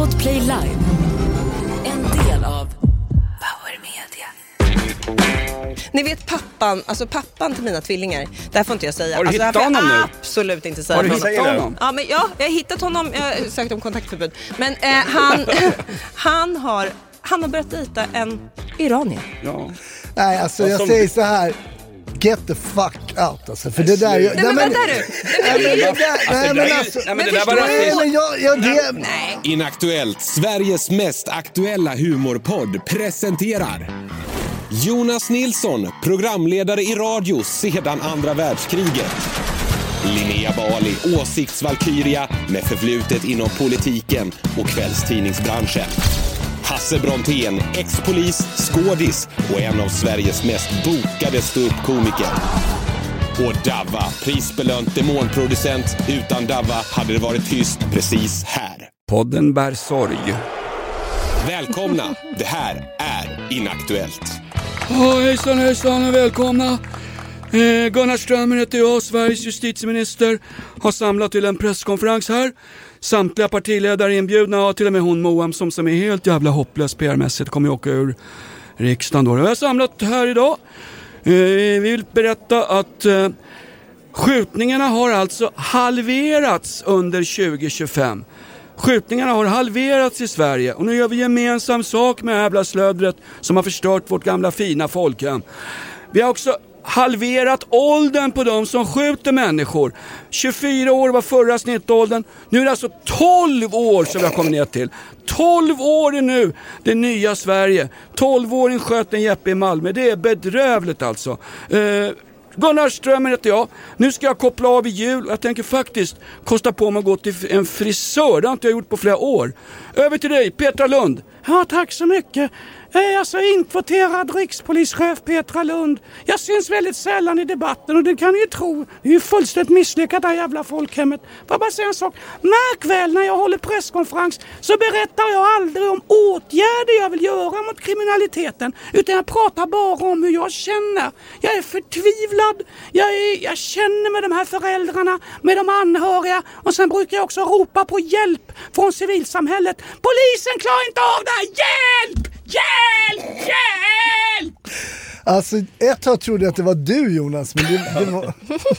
Podplay Live. En del av Power Media. Ni vet pappan till mina tvillingar. Det här får inte jag säga. Har du hittat honom nu? Absolut inte säga. Har du hittat honom? Ja, men jag har hittat honom. Jag har sökt om kontaktförbud. Men han har börjat dejta en iranier. Ja. Nej, alltså jag säger så här. Get the fuck out alltså. För det där... Nej, men vänta du. Inaktuellt, Sveriges mest aktuella humorpodd presenterar Jonas Nilsson, programledare i radio sedan andra världskriget. Linnea Bali, åsiktsvalkyria med förflutet inom politiken och kvällstidningsbranschen. Hasse Brontén, ex-polis, skådis och en av Sveriges mest bokade ståuppkomiker. Och Davva, prisbelönt demonproducent. Utan Davva hade det varit tyst precis här. Podden bär sorg. Välkomna, det här är Inaktuellt. Hejsan och välkomna. Gunnar Strömmer heter jag, Sveriges justitieminister. Har samlat till en presskonferens här. Samtliga partiledare är inbjudna, till och med hon Moam som är helt jävla hopplös PR-mässigt kommer åka ur riksdagen då. Vi har samlat här idag. Vi vill berätta att skjutningarna har alltså halverats under 2025. Skjutningarna har halverats i Sverige och nu gör vi gemensam sak med jävla slödret som har förstört vårt gamla fina folkhem. Vi har också halverat åldern på de som skjuter människor. 24 år var förra snittåldern. Nu är det alltså 12 år som vi har kommit ner till. 12 år är nu det nya Sverige. 12-åring sköt en Jeppe i Malmö. Det är bedrövligt alltså. Gunnar Strömmer heter jag. Nu ska jag koppla av i jul och jag tänker faktiskt kosta på mig att gå till en frisör. Det har inte jag gjort på flera år. Över till dig, Petra Lund. Ja, tack så mycket. Jag är alltså inkvoterad rikspolischef Petra Lund. Jag syns väldigt sällan i debatten och det kan ni ju tro. Det är ju fullständigt misslyckat det här jävla folkhemmet. Får jag bara säga en sak. Märk väl när jag håller presskonferens så berättar jag aldrig om åtgärder jag vill göra mot kriminaliteten. Utan jag pratar bara om hur jag känner. Jag är förtvivlad. Jag känner med de här föräldrarna, med de anhöriga. Och sen brukar jag också ropa på hjälp från civilsamhället. Polisen klarar inte av det här. Hjälp! Hjälp! Hjälp! Alltså ett tag trodde jag att det var du, Jonas, men det var...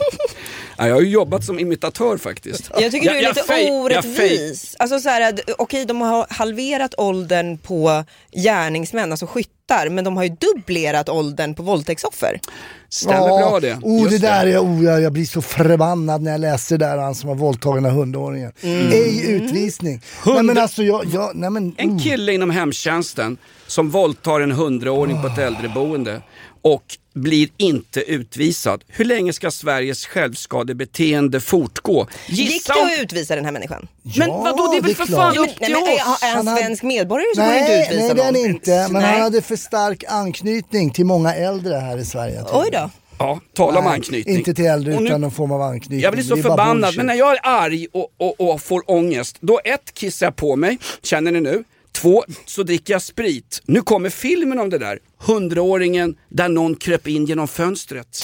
Ja, jag har ju jobbat som imitatör faktiskt. Jag tycker du är lite orättvis. Alltså så här, okej, de har halverat åldern på gärningsmän, alltså skyttar, men de har ju dubblerat åldern på våldtäktsoffer. Stämmer bra det. Det där är jag blir så förbannad när jag läser det där, han som var våldtagen av 100-åringen. Ej utvisning. Nej, men alltså en kille inom hemtjänsten som våldtar en 100-åring på ett äldreboende och blir inte utvisad. Hur länge ska Sveriges självskadebeteende fortgå? Gick det att utvisa den här människan? Men vadå, det är väl för fan upp till oss? Är han svensk medborgare så går inte utvisa någon? Nej, den inte. Men han hade för stark anknytning till många äldre här i Sverige. Oj då. Ja, tala om anknytning. Inte till äldre utan någon form av anknytning. Jag blir så förbannad, men när jag är arg och får ångest, då 1, kissar jag på mig, känner ni nu? 2, så dricker jag sprit. Nu kommer filmen om det där. 100-åringen där någon kröp in genom fönstret.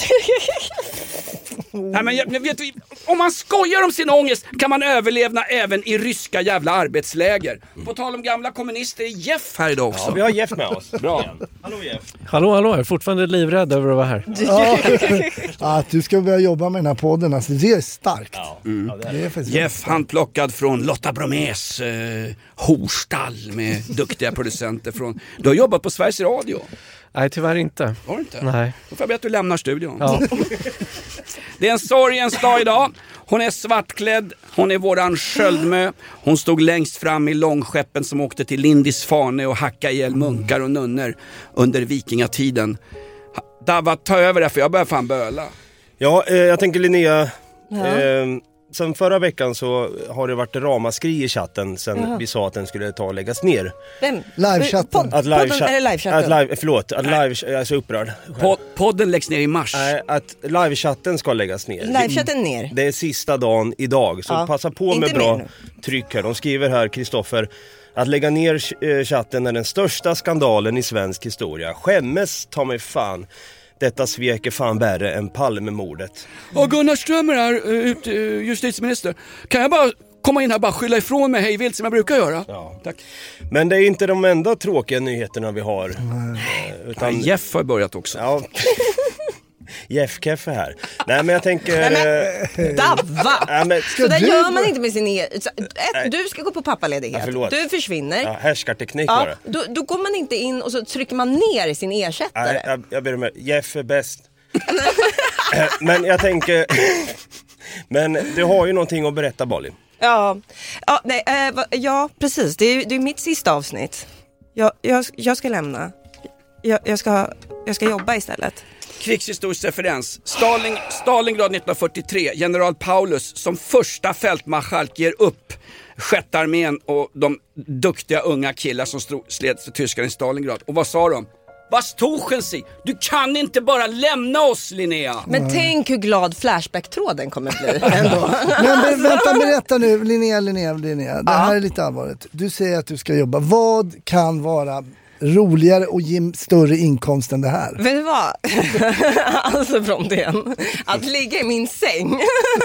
Nej, men vet du, om man skojar om sin ångest kan man överleva även i ryska jävla arbetsläger. På tal om gamla kommunister är Jeff här idag också. Ja, vi har Jeff med oss. Bra. Hallå Jeff. Hallå, jag är fortfarande livrädd över att vara här. Att du ska börja jobba med den här podden, alltså, det är starkt. Ja, det är faktiskt Jeff, handplockad från Lotta Bromés horstall med duktiga producenter från... Du har jobbat på Sveriges Radio. Nej, tyvärr inte. Har du inte? Nej. Då får jag be att du lämnar studion. Ja. Det är en sorgens dag idag. Hon är svartklädd. Hon är våran Sköldmö. Hon stod längst fram i långskeppen som åkte till Lindisfarne och hacka ihjäl munkar och nunnor under vikingatiden. Davva, ta över det för jag börjar fan böla. Ja, jag tänker Linnea... Sen förra veckan så har det varit ramaskri i chatten sen vi sa att den skulle ta och läggas ner. Vem? Live-chatten. Att live-chatten? Förlåt, att live, jag är så upprörd. Podden läggs ner i mars. Att live-chatten ska läggas ner. Live-chatten ner? Det är sista dagen idag, så passa på med bra tryck här. De skriver här, Kristoffer, att lägga ner chatten är den största skandalen i svensk historia. Skämmes, ta mig fan. Detta svek är fan värre än Palmemordet. Och Gunnar Strömmer är justitieminister. Kan jag bara komma in här och bara skylla ifrån mig hej vilt som jag brukar göra. Ja. Tack. Men det är inte de enda tråkiga nyheterna vi har. Utan... Jeff har börjat också. Ja. Jeff Keffe här. Nej men jag tänker... Davva! Så där gör man inte med sin du ska gå på pappaledighet. Du försvinner. Ja, härskarteknik bara. Då går man inte in och så trycker man ner sin ersättare. Nej, jag ber om det. Jeff är bäst. Men jag tänker... Men du har ju någonting att berätta, Bali. Ja, precis. Det är mitt sista avsnitt. Jag ska lämna. Jag ska jobba istället. Krigshistorisk referens. Stalingrad 1943. General Paulus som första fältmarskalk ger upp 6:e armén och de duktiga unga killar som sleds för tyskarna i Stalingrad. Och vad sa de? Was tuchen Sie? Du kan inte bara lämna oss, Linnea. Men tänk hur glad Flashback-tråden kommer bli ändå. Men vänta, berätta nu, Linnea. Det här är lite allvarligt. Du säger att du ska jobba. Vad kan vara roligare och ge större inkomst än det här? Vet du vad? Alltså Brontén, att ligga i min säng.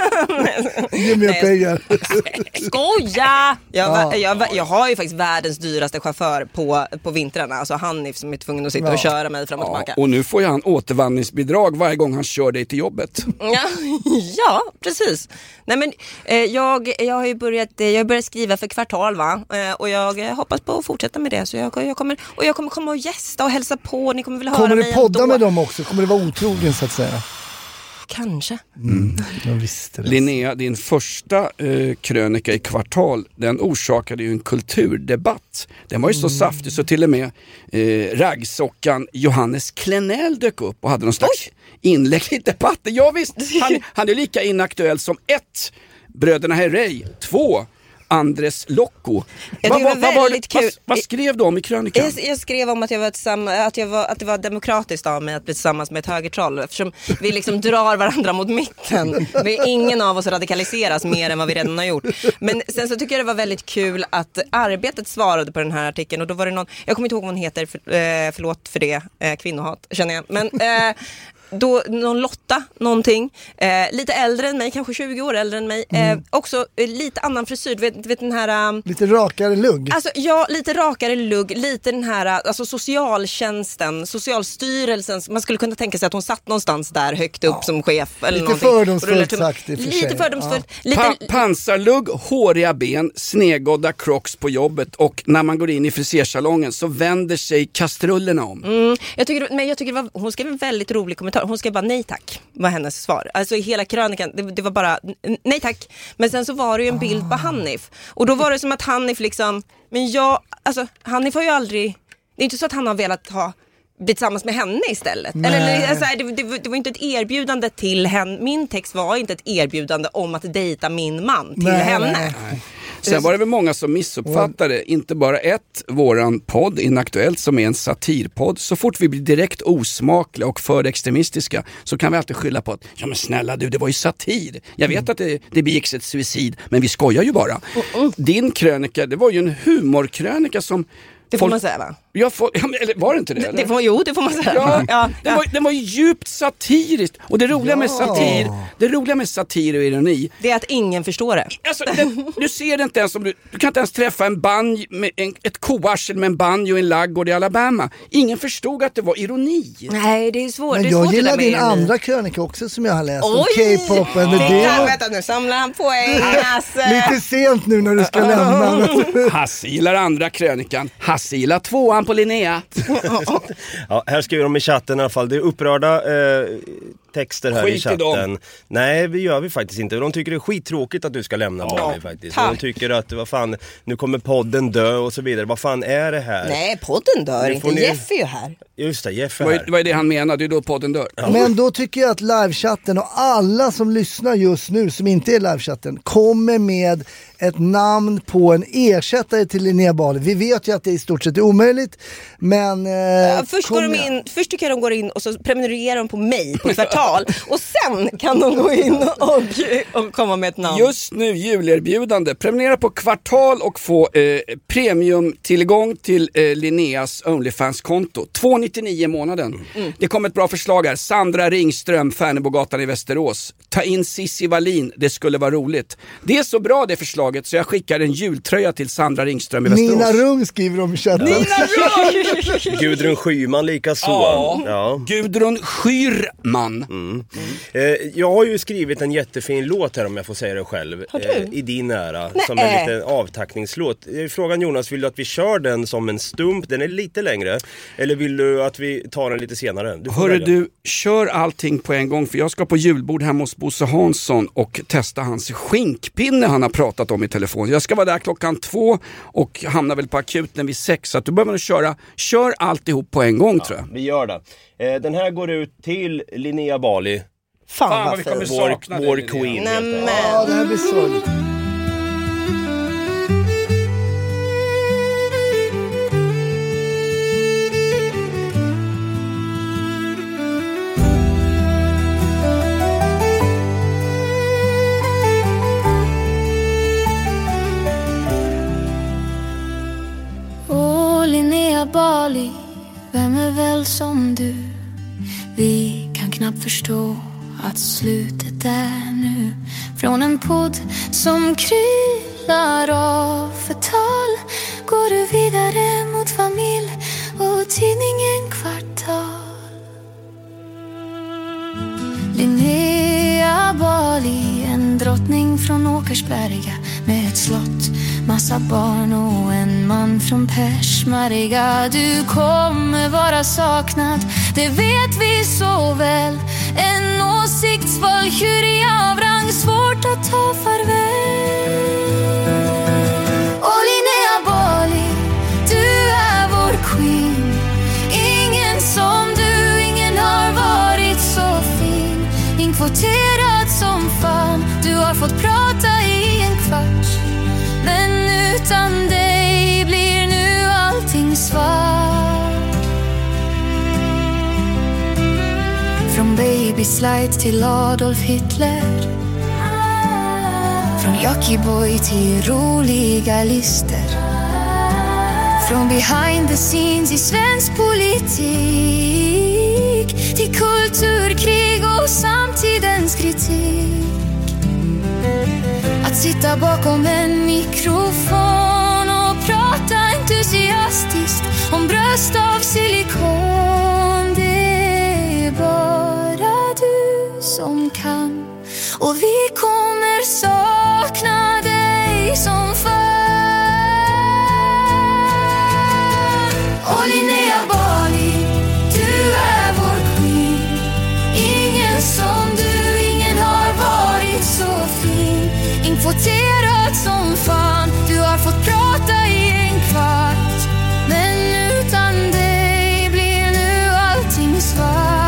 Ge mig pengar. Skoja! Jag har ju faktiskt världens dyraste chaufför på vintrarna. Alltså Hanif som är tvungen att sitta och köra mig fram och tillbaka. Och nu får han återvandringsbidrag varje gång han kör dig till jobbet. Ja, precis. Nej men jag har ju börjat skriva för Kvartal, va? Och jag hoppas på att fortsätta med det. Så jag kommer komma och gästa och hälsa på. Ni kommer väl höra mig. Kommer du podda med dem också? Kommer du vara otrogen så att säga? Kanske. Jag visste det. Linnea, din första krönika i Kvartal, den orsakade ju en kulturdebatt. Den var ju så saftig så till och med raggsockan Johannes Klenell dök upp och hade någon slags inlägg i debatten. Ja visst, han är lika inaktuell som 1. Bröderna Herrey, 2. Andres Locco. Vad skrev du om i krönikan? Jag skrev om att att det var demokratiskt av mig att bli tillsammans med ett högertroll, eftersom vi liksom drar varandra mot mitten. Ingen av oss radikaliseras mer än vad vi redan har gjort. Men sen så tycker jag det var väldigt kul att Arbetet svarade på den här artikeln, och då var det någon, jag kommer inte ihåg vad hon heter, förlåt för det, kvinnohat känner jag, men då någon Lotta någonting, lite äldre än mig, kanske 20 år äldre än mig, också lite annan frisyr, vet den här lite rakare lugg. Alltså ja, lite rakare lugg, lite den här alltså socialtjänsten, Socialstyrelsen, man skulle kunna tänka sig att hon satt någonstans där högt upp som chef eller lite fördomsfullt sagt i och för sig. Lite fördomsfullt. Pansarlugg, håriga ben, snegådda crocs på jobbet, och när man går in i frisersalongen så vänder sig kastrullerna om. Jag tycker hon skrev en väldigt rolig kommentar. Hon skrev bara nej tack, var hennes svar. Alltså i hela krönikan, det var bara nej tack. Men sen så var det ju en bild på Hanif. Och då var det som att Hanif liksom, Hanif har ju aldrig, det är inte så att han har velat bli tillsammans med henne istället. Det var inte ett erbjudande till henne. Min text var inte ett erbjudande om att dejta min man till henne. Nej. Sen var det väl många som missuppfattade, inte bara våran podd Inaktuellt som är en satirpodd. Så fort vi blir direkt osmakliga och för extremistiska så kan vi alltid skylla på att ja men snälla du, det var ju satir. Jag vet att det begicks ett suicid, men vi skojar ju bara. Din krönika, det var ju en humorkrönika som det får man säga, va? Eller var det inte det? Det får man säga. Ja. Den var djupt satiriskt. Och det roliga med satir och ironi, det är att ingen förstår det. Alltså, du ser det inte ens som du kan inte ens träffa en banj med ett koarsel med en banjo i en laggård i Alabama. Ingen förstod att det var ironi. Nej, det är svårt. Men jag gillar din andra krönika också som jag har läst. K-pop and vänta, nu samlar han poäng. Lite sent nu när du ska lämna. Hasse gillar andra krönikan. Hasse gillar 2:an på Linnea. Ja, här skriver de i chatten i alla fall. Det är upprörda texter här i chatten. Nej, det gör vi faktiskt inte. De tycker det är skittråkigt att du ska lämna Bali faktiskt. De tycker att vad fan, nu kommer podden dö och så vidare. Vad fan är det här? Nej, podden dör inte. Jeff är ju här. Just det, Jeff är här. Vad är det han menar? Det är då podden dör. Ja. Men då tycker jag att livechatten och alla som lyssnar just nu som inte är livechatten kommer med ett namn på en ersättare till Linnea Bali. Vi vet ju att det i stort sett är omöjligt, men först tycker jag de går in och så prenumererar de på mig på Kvartal. kvartal. Och sen kan de gå in och komma med ett namn. Just nu julerbjudande. Prenumerera på Kvartal och få premiumtillgång till Linneas OnlyFans-konto. 2,99 månaden. Det kom ett bra förslag här. Sandra Ringström, Färnebogatan i Västerås. Ta in Cissi Wallin, det skulle vara roligt. Det är så bra det förslaget så jag skickar en jultröja till Sandra Ringström i Västerås. Nina Rung skriver om chatten. Nina Rung! Gudrun Schyman lika så. Ja. Gudrun Schyrman. Jag har ju skrivit en jättefin låt här om jag får säga det själv. I din ära. Som en liten avtackningslåt. Frågan Jonas, vill du att vi kör den som en stump? Den är lite längre. Eller vill du att vi tar den lite senare? Hörru du, kör allting på en gång för jag ska på julbord hemma hos Bosse Hansson och testa hans skinkpinne han har pratat om i telefon. Jag ska vara där 2:00 och hamnar väl på akuten vid 6 så att du behöver kör alltihop på en gång tror jag. Vi gör det. Den här går ut till Linnea Bali. Fan vad vi kommer sakna vår queen. Ja, det här blir sorgligt. Linnea Bali, vem är väl som du? Vi kan knappt förstå att slutet är nu. Från en podd som kryllar av förtal går du vidare mot familj och tidningen Kvartal. Linnea Bali, en drottning från Åkersberga med ett slott, massa barn och en man från Persmarga. Du kommer vara saknad, det vet vi så väl. En åsiktsvalkyrie av rang, svårt att ta farväl. Och Linnea Bali, du är vår queen. Ingen som du, ingen har varit så fin. Inkvoterad som fan, du har fått prata i en kvart. Men utan dig blir nu allting svart. Från Baby Slide till Adolf Hitler, från Jockiboi till roliga lister, från behind the scenes i svensk politik till kulturkrig och samtidens kritik. Att sitta bakom en mikrofon och prata entusiastiskt om bröst av silikon, det är bara du som kan. Och vi kommer sakna dig som fan. Och Linnea Bali, du är vår queen. Ingen som du, ingen har varit så fin. Inkvoterad som fan, du har fått prata i en kvart. Men utan dig blir nu allting svart.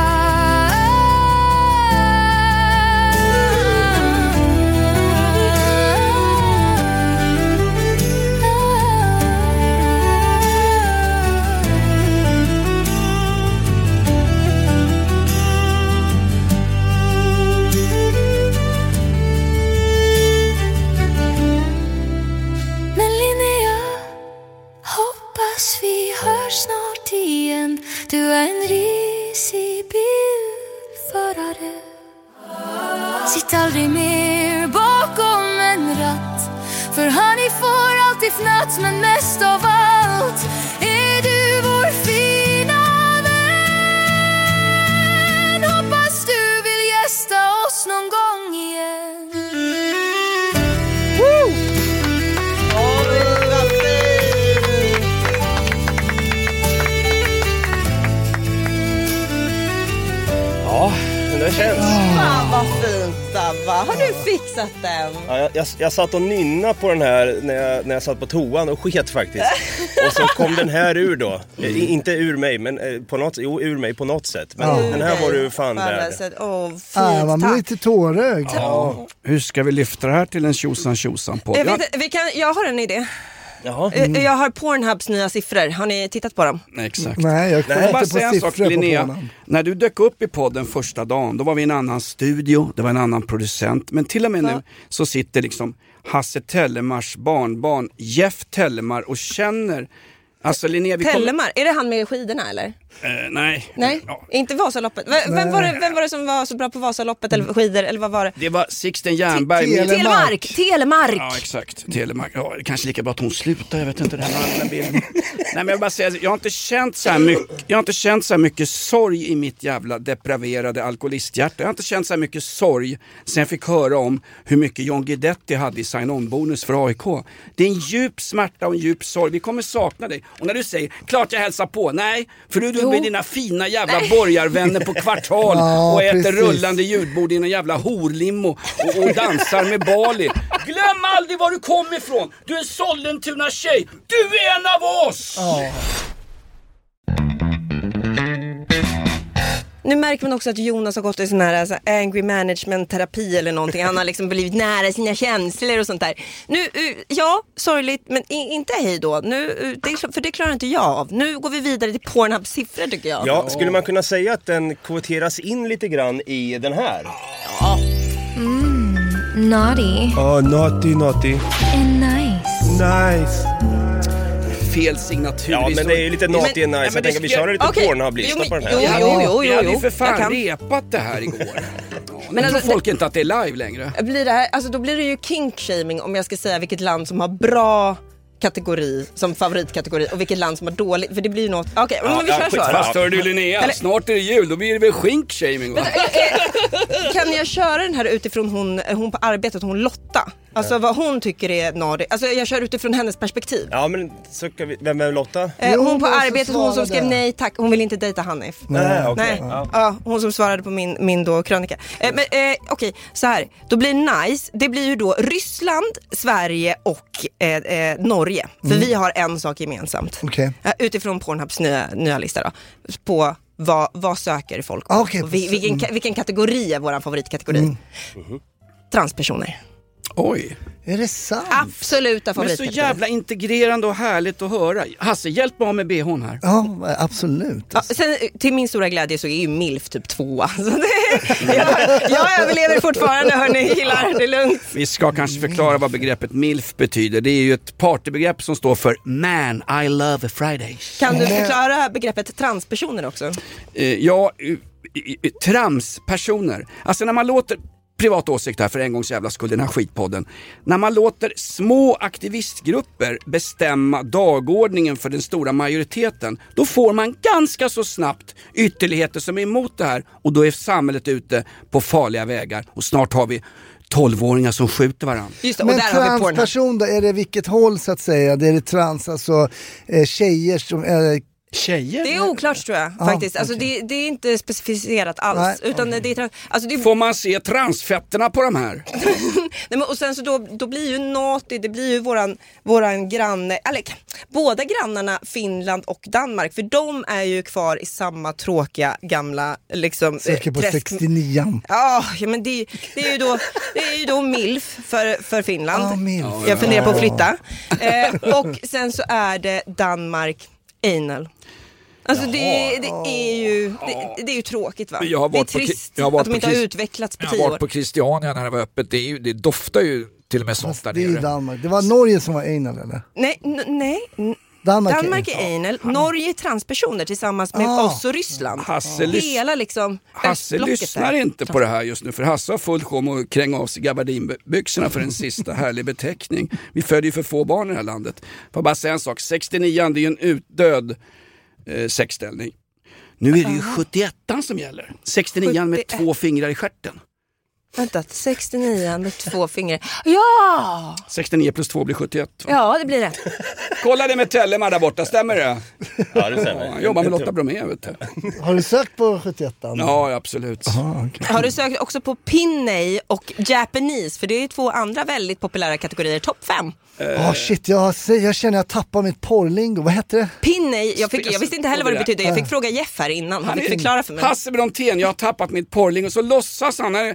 Vi hörs snart igen. Du är en risig bilförare. Sitt aldrig mer bakom en ratt, för honey får alltid fnatt. Men mest av allt är du vår fina vän. Hoppas du vill gästa oss någon gång igen. Woo! Ja, det känns. Fan vad fint, Dabba. Har du fixat den? Ja, jag satt och nynna på den här när jag satt på toan och sket faktiskt. Och så kom den här ur då. Inte ur mig, men ur mig på något sätt. Men den här var du fan värd. Fint, man blir lite tårögd. Ja. Hur ska vi lyfta det här till en tjosan på? Jag har en idé. Jag har Pornhubs nya siffror. Har ni tittat på dem? Exakt. Nej, jag kollar inte på siffror på Linnea. När du dök upp i podden första dagen, då var vi i en annan studio, det var en annan producent. Men till och med nu så sitter liksom Hasse Tellemars barnbarn Jeff Tellemar och känner... Alltså Linnea, Tellemar, är det han med skidorna eller? Nej. Inte Vasaloppet. Vem var det som var så bra på Vasaloppet eller skidor eller vad var det? Det var Sixten Jernberg. Telemark. Ja, exakt. Telemark. Ja, det kanske lika bra att hon slutar, jag vet inte det här med bilden. Nej, men jag bara säger, jag har inte känt så här mycket sorg i mitt jävla depraverade alkoholisthjärta. Jag har inte känt så här mycket sorg sen jag fick höra om hur mycket John Guidetti hade i sign-on-bonus för AIK. Det är en djup smärta och en djup sorg. Vi kommer sakna dig. Och när du säger, klart jag hälsar på. Nej, för du med dina fina jävla borgarvänner på Kvartal och äter rullande ljudbord i en jävla horlimmo och dansar med Bali. Glöm aldrig var du kom ifrån. Du är en Sollentuna tjej. Du är en av oss! Nu märker man också att Jonas har gått i sån här alltså, angry management terapi eller någonting. Han har liksom blivit nära sina känslor och sånt där. Nu, sorgligt, men inte hej då. Nu, för det klarar inte jag av. Nu går vi vidare till Pornhubs siffror tycker jag. Ja, skulle man kunna säga att den kvoteras in lite grann i den här? Ja. Naughty. Naughty. And nice. Fel signatur. Ja, men det är ju lite naughty and nice. Jag tänker vi kör lite Pornhub-lista på den här. Jo. Vi hade ju för fan repat det här igår. Men tror folk inte att det är live längre? Blir det här, alltså då blir det ju kink-shaming om jag ska säga vilket land som har bra kategori som favoritkategori och vilket land som har dåligt, för det blir ju något. Okej, men vi kör så. Fast hör du Linnea, snart är det jul, då blir det väl skinkshaming va? Kan jag köra den här utifrån hon på arbetet, hon Lotta? Alltså vad hon tycker är naughty. Alltså jag kör utifrån hennes perspektiv. Ja, men så kan vi, vem är Lotta? Hon på arbetet, hon som skrev nej tack. Hon vill inte dejta Hanif. Nej. Ja, hon som svarade på min då krönika. Okej, så här. Då blir nice. Det blir ju då Ryssland, Sverige och Norge. För vi har en sak gemensamt. Utifrån Pornhubs nya lista då. På vad söker folk på. Vilken kategori är vår favoritkategori? Transpersoner. Oj. Är det sant? Absoluta favorit. Men så jävla integrerande och härligt att höra. Hasse, hjälp mig med BH:n här. Ja, absolut. Ja, sen, till min stora glädje så är ju MILF typ 2. Jag överlever fortfarande, hörni, killar. Det är lugnt. Vi ska kanske förklara vad begreppet MILF betyder. Det är ju ett partybegrepp som står för Man, I Love Fridays. Kan du förklara begreppet transpersoner också? Transpersoner. Alltså när man låter... Privat åsikt här för en gångs jävla skull, den här skitpodden. När man låter små aktivistgrupper bestämma dagordningen för den stora majoriteten, då får man ganska så snabbt ytterligheter som är emot det här, och då är samhället ute på farliga vägar och snart har vi 12-åringar som skjuter varandra. Just det, och men där har vi transperson då, är det vilket håll så att säga? Det är det trans, alltså tjejer som tjejer? Det är oklart tror jag faktiskt. Alltså det är inte specificerat alls. Nej, utan det är alltså det... Får man se transfetterna på de här? Nej, men, och sen så då blir ju naughty, det blir ju våran granne, eller båda grannarna Finland och Danmark, för de är ju kvar i samma tråkiga gamla liksom säkert på 69. Ja, men det är ju då MILF för Finland. MILF. Jag funderar på att flytta. Och sen så är det Danmark anal. Alltså det är ju tråkigt va? Det är trist att de inte har utvecklats på 10 år. Jag har varit på Christiania när det var öppet. Det doftar ju till och med sånt där nere. Det är Danmark. Det var Norge som var anal eller? Nej. Danmark är anal. Norge är transpersoner tillsammans med oss och Ryssland. Hasse lyssnar inte på det här just nu, för Hasse har fullt sjå med att kränga av sig gabardinbyxorna för en sista härlig beteckning. Vi föder ju för få barn i det här landet. Får bara säga en sak, 69 det är ju en utdöd sexställning. Nu är det ju 71an som gäller. 69 med 2 fingrar i stjärten. Vänta, 69 med 2 fingrar. Ja! 69 plus 2 blir 71. Va? Ja, det blir det. Kolla det med Tellemar där borta, stämmer det? Ja, det stämmer. Han jobbar med Lotta Bromé, vet du. Har du sökt på 71an? Ja, absolut. Aha, okay. Har du sökt också på Pinney och Japanese? För det är 2 andra väldigt populära kategorier. Topp 5. Shit, jag känner att jag tappar mitt porrlingo. Vad heter det? Pinney, jag visste inte heller vad det betyder. Jag fick fråga Jeff här innan. Han fick förklara för mig. Hasse Brontén, jag har tappat mitt porrlingo. Så låtsas han som en sån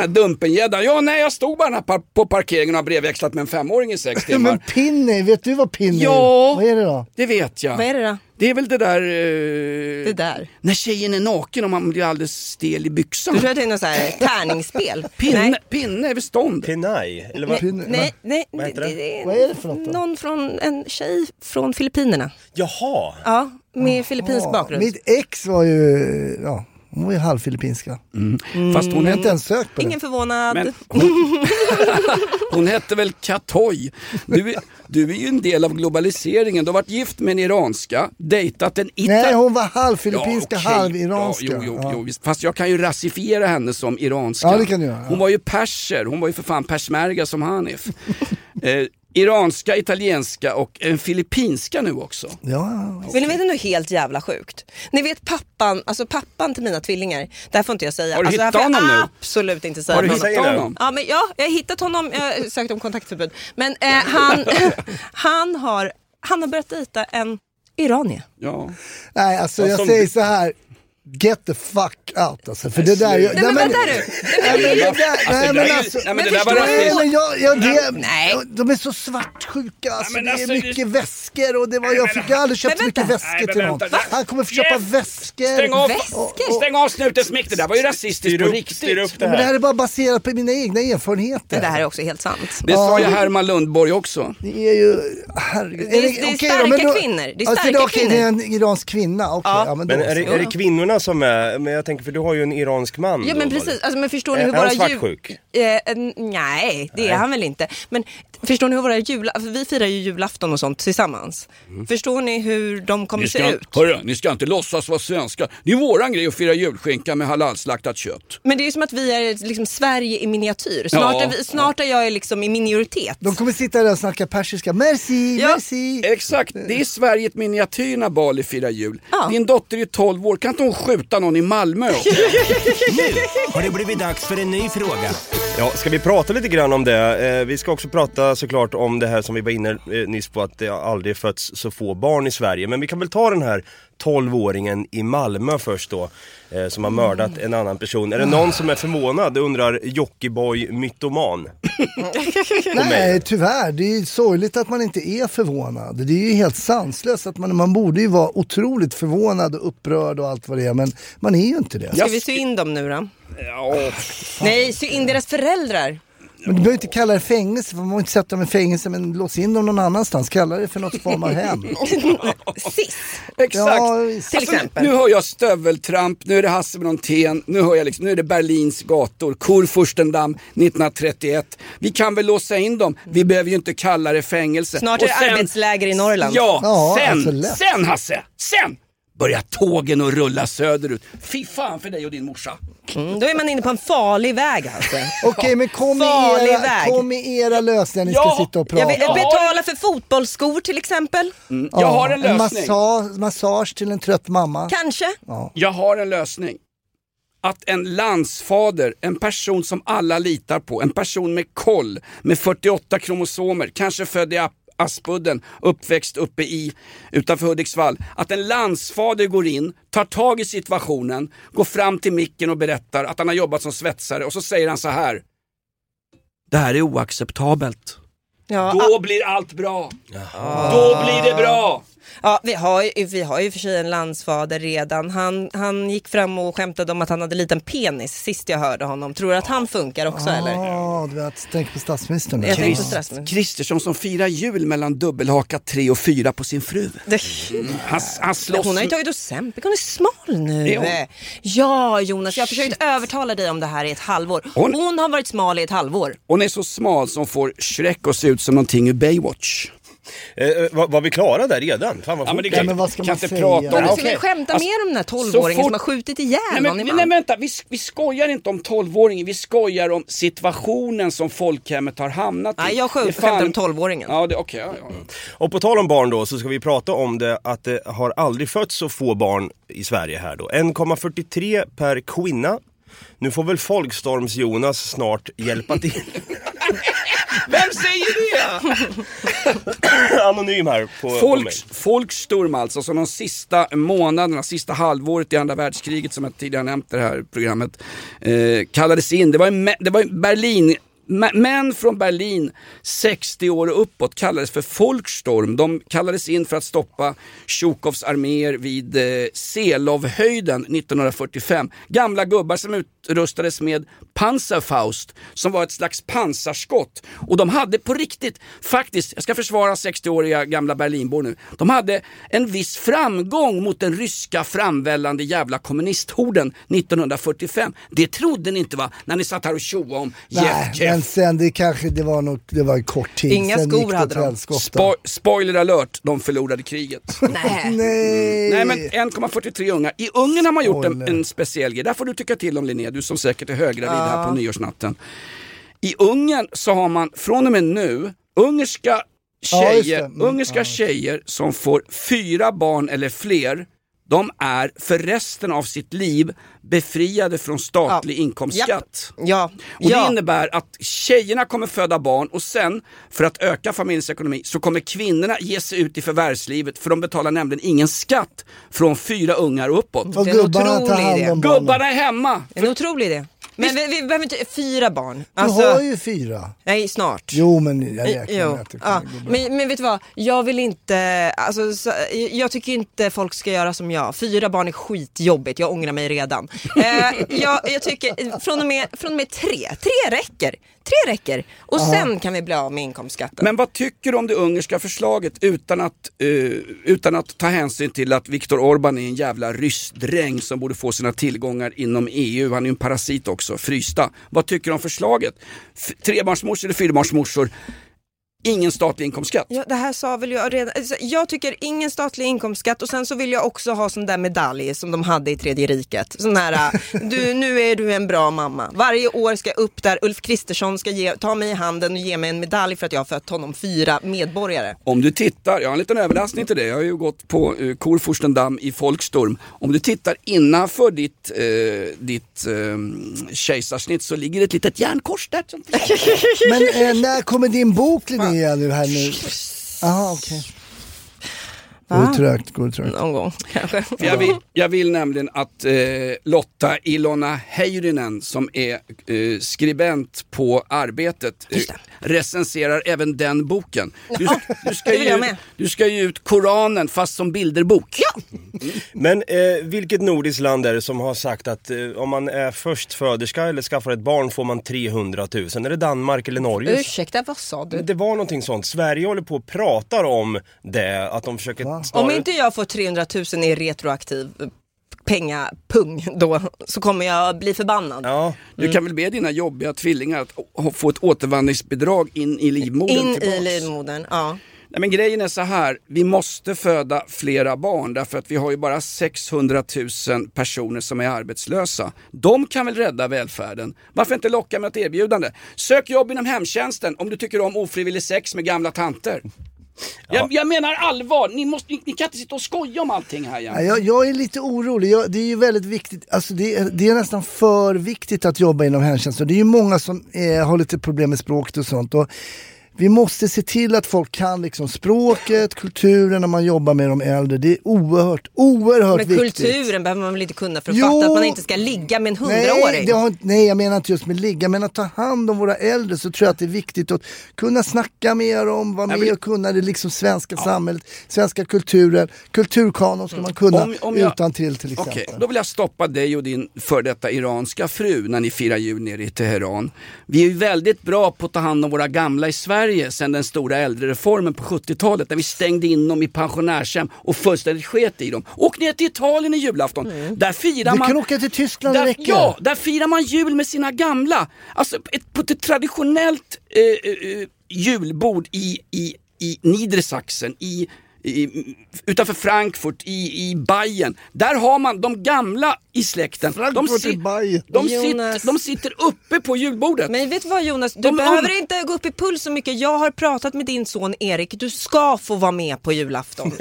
här dumpengäddan? Ja, nej, jag stod bara på parkeringen och har brevväxlat med en 5-åring i 6 timmar. Men pinne, vet du vad pinne är? Ja, vad är det då? Det vet jag. Vad är det då? Det är väl det där... Det där? När tjejen är naken och man blir alldeles stel i byxan. Du tror att det är något så här tärningsspel? Pinne är väl stånd. Pinaj? Eller vad? Nej. Vad heter det? Vad är det för något då? Någon från en tjej från Filippinerna. Jaha. Ja, med filippinsk bakgrund. Mitt ex var ju, hon var ju halvfilippinska. Fast hon är inte ens sökt på det. Ingen förvånad. Men hon hette väl Katoy. Du är ju en del av globaliseringen. Du har varit gift med en iranska, dejtat en Nej, hon var halvfilippinska, okej. halviranska. Jo, visst. Fast jag kan ju rasifiera henne som iranska. Ja, det kan du göra. Hon var ju perser. Hon var ju för fan persmärga som Hanif. Iranska, italienska och en filippinska nu också. Ja. Men ni vet ändå helt jävla sjukt. Ni vet pappan till mina tvillingar. Där får inte jag säga. Har du hittat honom nu? Absolut inte säga. Har du hittat honom? Ja, men jag har hittat honom. Jag har sökt om kontaktförbud. Men han har börjat dejta en iranier. Ja. Nej, alltså jag säger så här. Get the fuck out alltså. För det där... Nej, men vänta du. De är så svartsjuka. Alltså, det är mycket väskor och jag fick aldrig köpt mycket väskor till någon. Han kommer få köpa väskor. Stäng av snutens mick. Det där var ju rasistiskt på riktigt. Men det här är bara baserat på mina egna erfarenheter. Men det här är också helt sant. Det sa ju Herman Lundborg också. Det är ju... Det är starka kvinnor. Det är starka kvinnor. Det är en iransk kvinna. Men är det kvinnorna som är... Men jag tänker, för du har ju en iransk man. Ja, men då, precis. Alltså, men förstår ni hur är han våra svartsjuk? Nej, det är han väl inte. Men förstår ni hur våra vi firar ju julafton och sånt tillsammans. Förstår ni hur de kommer se ut? Hörru, ni ska inte låtsas vara svenska. Det är våran grej att fira julskinka med halalslaktat kött. Men det är ju som att vi är liksom Sverige i miniatyr. Snart är jag liksom i minoritet. De kommer sitta där och snacka persiska. Merci. Exakt, det är Sverige i miniatyr när Bali firar jul. Din dotter är 12 år, kan inte hon skjuta någon i Malmö? Nu har det blivit dags för en ny fråga. Ja, ska vi prata lite grann om det? Vi ska också prata såklart om det här som vi var inne nyss på, att det aldrig fötts så få barn i Sverige. Men vi kan väl ta den här 12-åringen i Malmö först då, som har mördat en annan person. Är det någon som är förvånad? Undrar Jockiboi mytoman. Nej, tyvärr. Det är sorgligt att man inte är förvånad. Det är ju helt sanslöst att man borde ju vara otroligt förvånad och upprörd och allt vad det är, men man är ju inte det. Ska vi sy in dem nu då? Nej, sy in deras föräldrar. Men du behöver inte kalla det fängelse, för man må inte sätta dem i fängelse, men lås in dem någon annanstans. Kalla det för något form av hem. SIS. Exakt. Ja, till exempel. Nu hör jag stöveltramp, nu är det Hasse med någon ten, nu är det Berlins gator, Kurfürstendamm 1931. Vi kan väl låsa in dem, vi behöver ju inte kalla det fängelse. Snart är det arbetsläger i Norrland. Sen Hasse, sen börjar tågen att rulla söderut. Fy fan för dig och din morsa. Då är man inne på en farlig väg alltså. Okej, men kom med era lösningar ni ska sitta och prata. Jag vill betala för fotbollsskor till exempel. Jag har en lösning. Massage till en trött mamma. Kanske. Ja. Jag har en lösning. Att en landsfader, en person som alla litar på, en person med koll, med 48 kromosomer, kanske född i Aspudden, uppväxt uppe utanför Hudiksvall, att en landsfader går in, tar tag i situationen, går fram till micken och berättar att han har jobbat som svetsare, och så säger han så här: det här är oacceptabelt. Då blir allt bra. Då blir det bra. Ja, vi har ju för sig en landsfader redan. Han gick fram och skämtade om att han hade liten penis sist jag hörde honom. Tror du att han funkar också eller? Ja, du vet, tänk på statsministern. Jag tänkte på statsministern. Kristersson som firar jul mellan dubbelhaka 3 och 4 på sin fru. Han slåss. Hon har ju tagit Ozempic, hon är smal nu. Ja, Jonas, jag har försökt övertala dig om det här i ett halvår. Hon har varit smal i ett halvår. Hon är så smal som får Shrek att se ut som någonting ur Baywatch. Var vi klara där redan? Fan, men vad ska man inte säga? prata om. Ska vi skämta mer om den här 12-åringen som har skjutit ihjäl någon i man? Nej, vänta. Vi skojar inte om 12-åringen. Vi skojar om situationen som folkhemmet har hamnat i. Nej, jag skämtar om 12-åringen. Ja, okej. Och på tal om barn då, så ska vi prata om det, att det har aldrig fötts så få barn i Sverige här då. 1,43 per kvinna. Nu får väl Folkstorms Jonas snart hjälpa till. Vem säger det? Anonym här på mig. Folkstorm alltså, som de sista månaderna, sista halvåret i andra världskriget, som jag tidigare nämnt det här programmet, kallades in. Det var Berlin. Män från Berlin 60 år och uppåt kallades för Folkstorm. De kallades in för att stoppa Tjukovs arméer vid Seelovhöjden 1945. Gamla gubbar som utrustades med Panzerfaust, som var ett slags pansarskott. Och de hade på riktigt, faktiskt, jag ska försvara 60-åriga gamla Berlinbor nu, de hade en viss framgång mot den ryska framvällande jävla kommunisthorden 1945. Det trodde ni inte, va? När ni satt här och tjoade om Jeff. Men sen det var en kort tid. Inga sen skor hade de. Spoiler alert, de förlorade kriget. Nej, men 1,43 unga. I Ungern har man gjort en speciell grej. Där får du tycka till om, Linnea, du som säkert är höggravid här på nyårsnatten. I Ungern så har man från och med nu ungerska tjejer som får 4 barn eller fler. De är för resten av sitt liv befriade från statlig inkomstskatt. Och det innebär att tjejerna kommer föda barn, och sen, för att öka familjens ekonomi, så kommer kvinnorna ge sig ut i förvärvslivet, för de betalar nämligen ingen skatt från 4 ungar och uppåt. Och gubbarna är hemma. En otrolig idé. Men vi behöver inte 4 barn. Alltså, du har ju 4. Nej, snart. Jo, men jag räknar med att det kommer gå bra. Men vet du vad? Jag vill inte... Alltså, jag tycker inte folk ska göra som jag. 4 barn är skitjobbigt. Jag ångrar mig redan. Jag tycker från och med 3. 3 räcker. 3 räcker. Och sen kan vi bli av med inkomstskatten. Men vad tycker du om det ungerska förslaget utan att ta hänsyn till att Viktor Orbán är en jävla ryssdräng som borde få sina tillgångar inom EU? Han är ju en parasit också, frysta. Vad tycker du om förslaget? 3-barnsmorsor eller 4-barnsmorsor? Ingen statlig inkomstskatt. Ja, det här sa väl jag redan. Jag tycker ingen statlig inkomstskatt, och sen så vill jag också ha sån där medalj som de hade i Tredje riket. Sån här, nu är du en bra mamma. Varje år ska jag upp där, Ulf Kristersson ska ta mig i handen och ge mig en medalj för att jag har fött honom 4 medborgare. Om du tittar, jag har en liten överraskning till dig. Jag har ju gått på Kurfürstendamm i Folkstorm. Om du tittar innanför ditt kejsarsnitt så ligger ett litet järnkors där. Men när kommer din bok, Linnea? Nu här nu. Aha, okej. Går det trögt. Någon gång, kanske. Jag vill nämligen att Lotta Ilona Heyrinen, som är skribent på Arbetet, recenserar även den boken. Du ska ju ut Koranen fast som bilderbok. Ja. Men vilket nordiskt land är det som har sagt att om man är förstföderska eller skaffar ett barn får man 300 000? Är det Danmark eller Norge? Ursäkta, vad sa du? Det var någonting sånt. Sverige håller på och pratar om det, att de försöker... Om inte jag får 300 000 i retroaktiv pengapung då, så kommer jag bli förbannad. Ja. Du kan väl be dina jobbiga tvillingar att få ett återvandringsbidrag in i livmodern tillbaks. I livmodern, ja. Nej, men grejen är så här, vi måste föda flera barn därför att vi har ju bara 600 000 personer som är arbetslösa. De kan väl rädda välfärden. Varför inte locka med ett erbjudande? Sök jobb inom hemtjänsten om du tycker om ofrivillig sex med gamla tanter. Ja. Jag menar allvar, ni kan inte sitta och skoja om allting här igen. Jag är lite orolig, det är ju väldigt viktigt, alltså det är nästan för viktigt att jobba inom hemtjänsten. Det är ju många som har lite problem med språket och sånt, och vi måste se till att folk kan liksom språket, kulturen när man jobbar med de äldre. Det är oerhört viktigt. Men kulturen behöver man väl inte kunna för att fatta att man inte ska ligga med en 100-åring? Nej, jag menar inte just med ligga, men att ta hand om våra äldre, så tror jag att det är viktigt att kunna snacka mer om, vara med och kunna det liksom svenska samhället, svenska kulturen, kulturkanon ska man kunna utan till exempel. Okej, då vill jag stoppa dig och din för detta iranska fru när ni firar jul nere i Teheran. Vi är ju väldigt bra på att ta hand om våra gamla i Sverige sen den stora äldrereformen på 70-talet, när vi stängde in dem i pensionärshem och fullständigt sket i dem. Åk ner till Italien i julafton. Där firar man... Du kan åka till Tyskland och räcka. Ja, där firar man jul med sina gamla. Alltså på ett traditionellt julbord i Niedersachsen, utanför Frankfurt i Bayern. Där har man de gamla i släkten. De sitter uppe på julbordet. Men vet du vad, Jonas? Du behöver inte gå upp i puls så mycket. Jag har pratat med din son Erik. Du ska få vara med på julafton.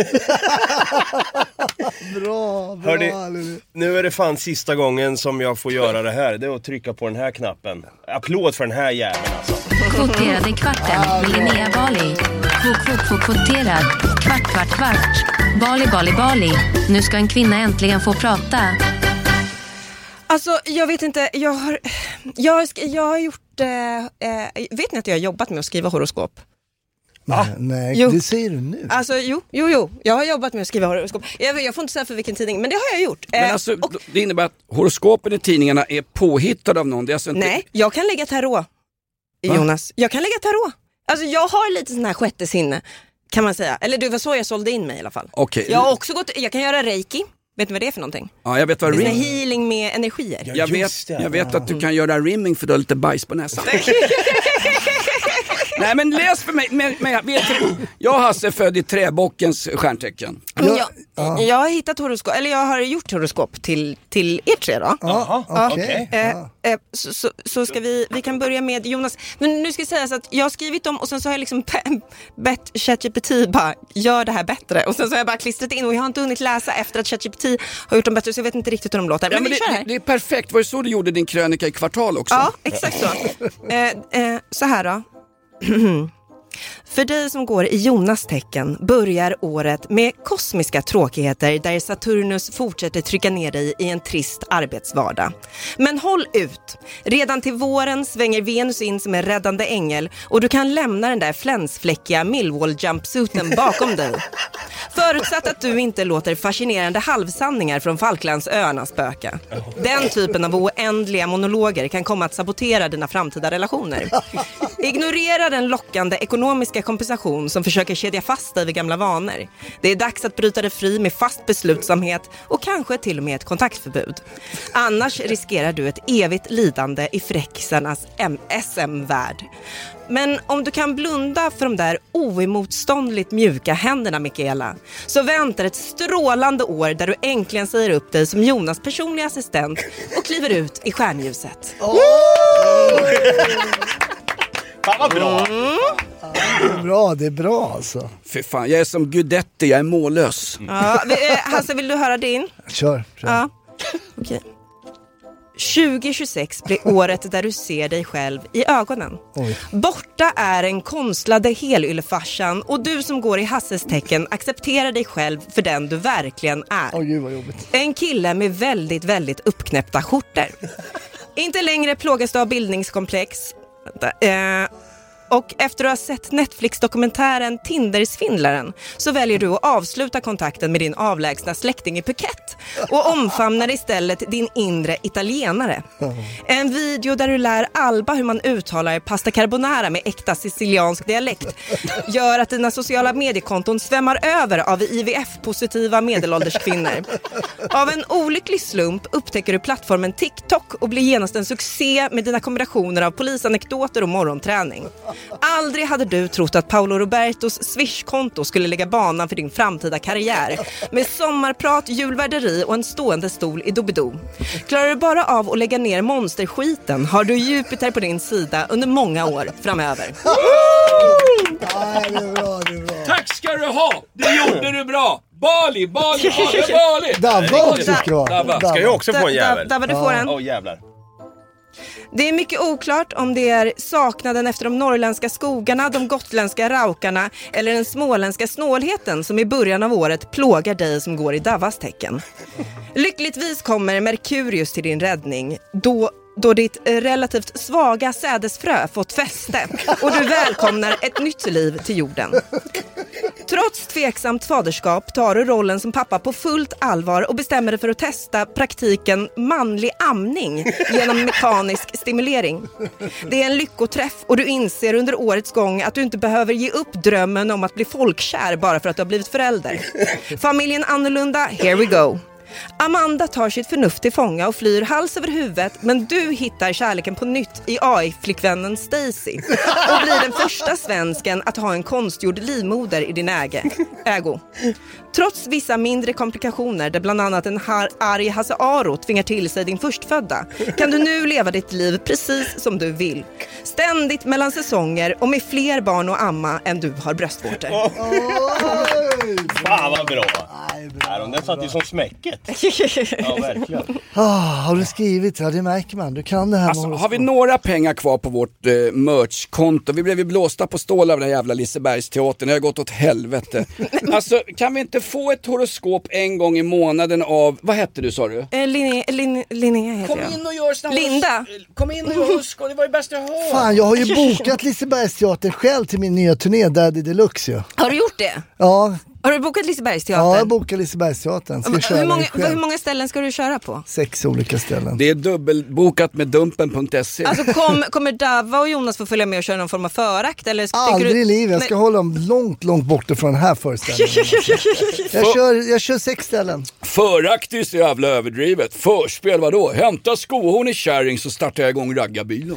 Bra. Hörrni, nu är det fan sista gången som jag får göra det här. Det är att trycka på den här knappen. Applåd för den här jäveln alltså. Kvoterade kvarten med Linnea Bali. Kvoterad. Kvart. Bali. Nu ska en kvinna äntligen få prata. Alltså, jag vet inte, jag har gjort, vet ni att jag har jobbat med att skriva horoskop? Nej, det säger du nu. Alltså, jo, jag har jobbat med att skriva horoskop. Jag får inte säga för vilken tidning, men det har jag gjort. Men alltså, det innebär att horoskopen i tidningarna är påhittade av någon? Det är alltså inte... Nej, jag kan lägga tarot, Jonas. Jag kan lägga tarot. Alltså, jag har lite sån här sjätte sinne, kan man säga. Eller det var så jag sålde in mig i alla fall. Okay. Jag har också jag kan göra reiki. Vet ni vad det är för någonting? Ja, jag vet vad det är healing med energier. Ja, jag vet att du kan göra rimming för du har lite bajs på näsan. Nej, men läs för mig. Men jag har Hasse född i träbockens stjärntecken. Jag har hittat horoskop, eller jag har gjort horoskop till er tre då. Så ska vi kan börja med Jonas. Men nu ska jag säga så att jag har skrivit dem och sen så har jag liksom bett ChatGPT bara gör det här bättre. Och sen så har jag bara klistrat in och jag har inte hunnit läsa efter att ChatGPT har gjort dem bättre, så jag vet inte riktigt hur de låter. Men det är perfekt. Var det så du gjorde din krönika i Kvartal också? Ja, exakt så. Så här då. För dig som går i Jonas tecken börjar året med kosmiska tråkigheter där Saturnus fortsätter trycka ner dig i en trist arbetsvardag. Men håll ut. Redan till våren svänger Venus in som en räddande ängel och du kan lämna den där flänsfläckiga Millwall jumpsuiten bakom dig. Förutsatt att du inte låter fascinerande halvsanningar från Falklandsöarna spöka. Den typen av oändliga monologer kan komma att sabotera dina framtida relationer. Ignorera den lockande ekonomiska kompensation som försöker kedja fast dig vid gamla vanor. Det är dags att bryta dig fri med fast beslutsamhet och kanske till och med ett kontaktförbud. Annars riskerar du ett evigt lidande i fräckisarnas SM-värld. Men om du kan blunda för de där oemotståndligt mjuka händerna, Mikaela, så väntar ett strålande år där du äntligen säger upp dig som Jonas personliga assistent och kliver ut i stjärnljuset. Fan vad bra. Det är bra alltså. För fan, jag är som Gudetti, jag är mållös. Ja, Hasse, vill du höra din? Kör. Ja, okej. 2026 blir året där du ser dig själv i ögonen. Oj. Borta är en konstlade helyllefashan och du som går i Hasses tecken accepterar dig själv för den du verkligen är. Oj, vad jobbigt. En kille med väldigt, väldigt uppknäppta skjortor. Inte längre plågas du av bildningskomplex. Och efter att ha sett Netflix-dokumentären Tinder-svindlaren så väljer du att avsluta kontakten med din avlägsna släkting i Phuket och omfamnar istället din inre italienare. En video där du lär Alba hur man uttalar pasta carbonara med äkta siciliansk dialekt gör att dina sociala mediekonton svämmar över av IVF-positiva medelålders kvinnor. Av en olycklig slump upptäcker du plattformen TikTok och blir genast en succé med dina kombinationer av polisanekdoter och morgonträning. Aldrig hade du trott att Paolo Robertos Swish-konto skulle lägga banan för din framtida karriär. Med sommarprat, julvärderi och en stående stol i Doobidoo. Klarar du bara av att lägga ner monsterskiten har du Jupiter på din sida under många år framöver. Ja, det är bra. Tack ska du ha! Det gjorde du bra! Bali! Dabba också Ska jag också få en jävel? Dabba, du får en. Åh jävlar. Det är mycket oklart om det är saknaden efter de norrländska skogarna, de gotländska raukarna eller den småländska snålheten som i början av året plågar dig som går i Davas tecken. Lyckligtvis kommer Merkurius till din räddning då ditt relativt svaga sädesfrö fått fäste och du välkomnar ett nytt liv till jorden. Trots tveksamt faderskap tar du rollen som pappa på fullt allvar och bestämmer dig för att testa praktiken manlig amning genom mekanisk stimulering. Det är en lyckoträff och du inser under årets gång att du inte behöver ge upp drömmen om att bli folkkär bara för att du har blivit förälder. Familjen annorlunda, here we go. Amanda tar sitt förnuft till fånga och flyr hals över huvudet, men du hittar kärleken på nytt i AI-flickvännen Stacy och blir den första svensken att ha en konstgjord livmoder i din ägo. Trots vissa mindre komplikationer där bland annat en arg Hasse Aro tvingar till sig din förstfödda kan du nu leva ditt liv precis som du vill. Ständigt mellan säsonger och med fler barn och amma än du har bröstvårtor. Fan vad bra. De där satt ju som smäcket. Ja, verkligen. Har du skrivit? Ja, det märker man. Du kan det här. Alltså, har vi några pengar kvar på vårt merch-konto? Vi blev ju blåsta på stål av den jävla Lisebergsteatern. Det har gått åt helvete. Alltså, kan vi inte få ett horoskop en gång i månaden av... Vad hette du, sa du? Linnea heter Kom in och gör snabbt. Linda. Kom in och gör horoskop. Det var ju bäst jag hör. Fan, jag har ju bokat Lisebergsteatern själv till min nya turné, Daddy Deluxe ju. Har du gjort det? Ja. Har du bokat Lisebergsteatern? Ja, jag bokar Lisebergsteatern. Hur många ställen ska du köra på? 6 olika ställen. Det är dubbelbokat med Dumpen.se. Alltså kommer Dava och Jonas få följa med och köra någon form av förakt? Eller aldrig i livet, jag ska hålla dem långt bort från den här föreställningen. jag kör 6 ställen. Förakt är så jävla överdrivet. Förspel vadå? Hämta skohorn i kärring så startar jag igång raggarbilen.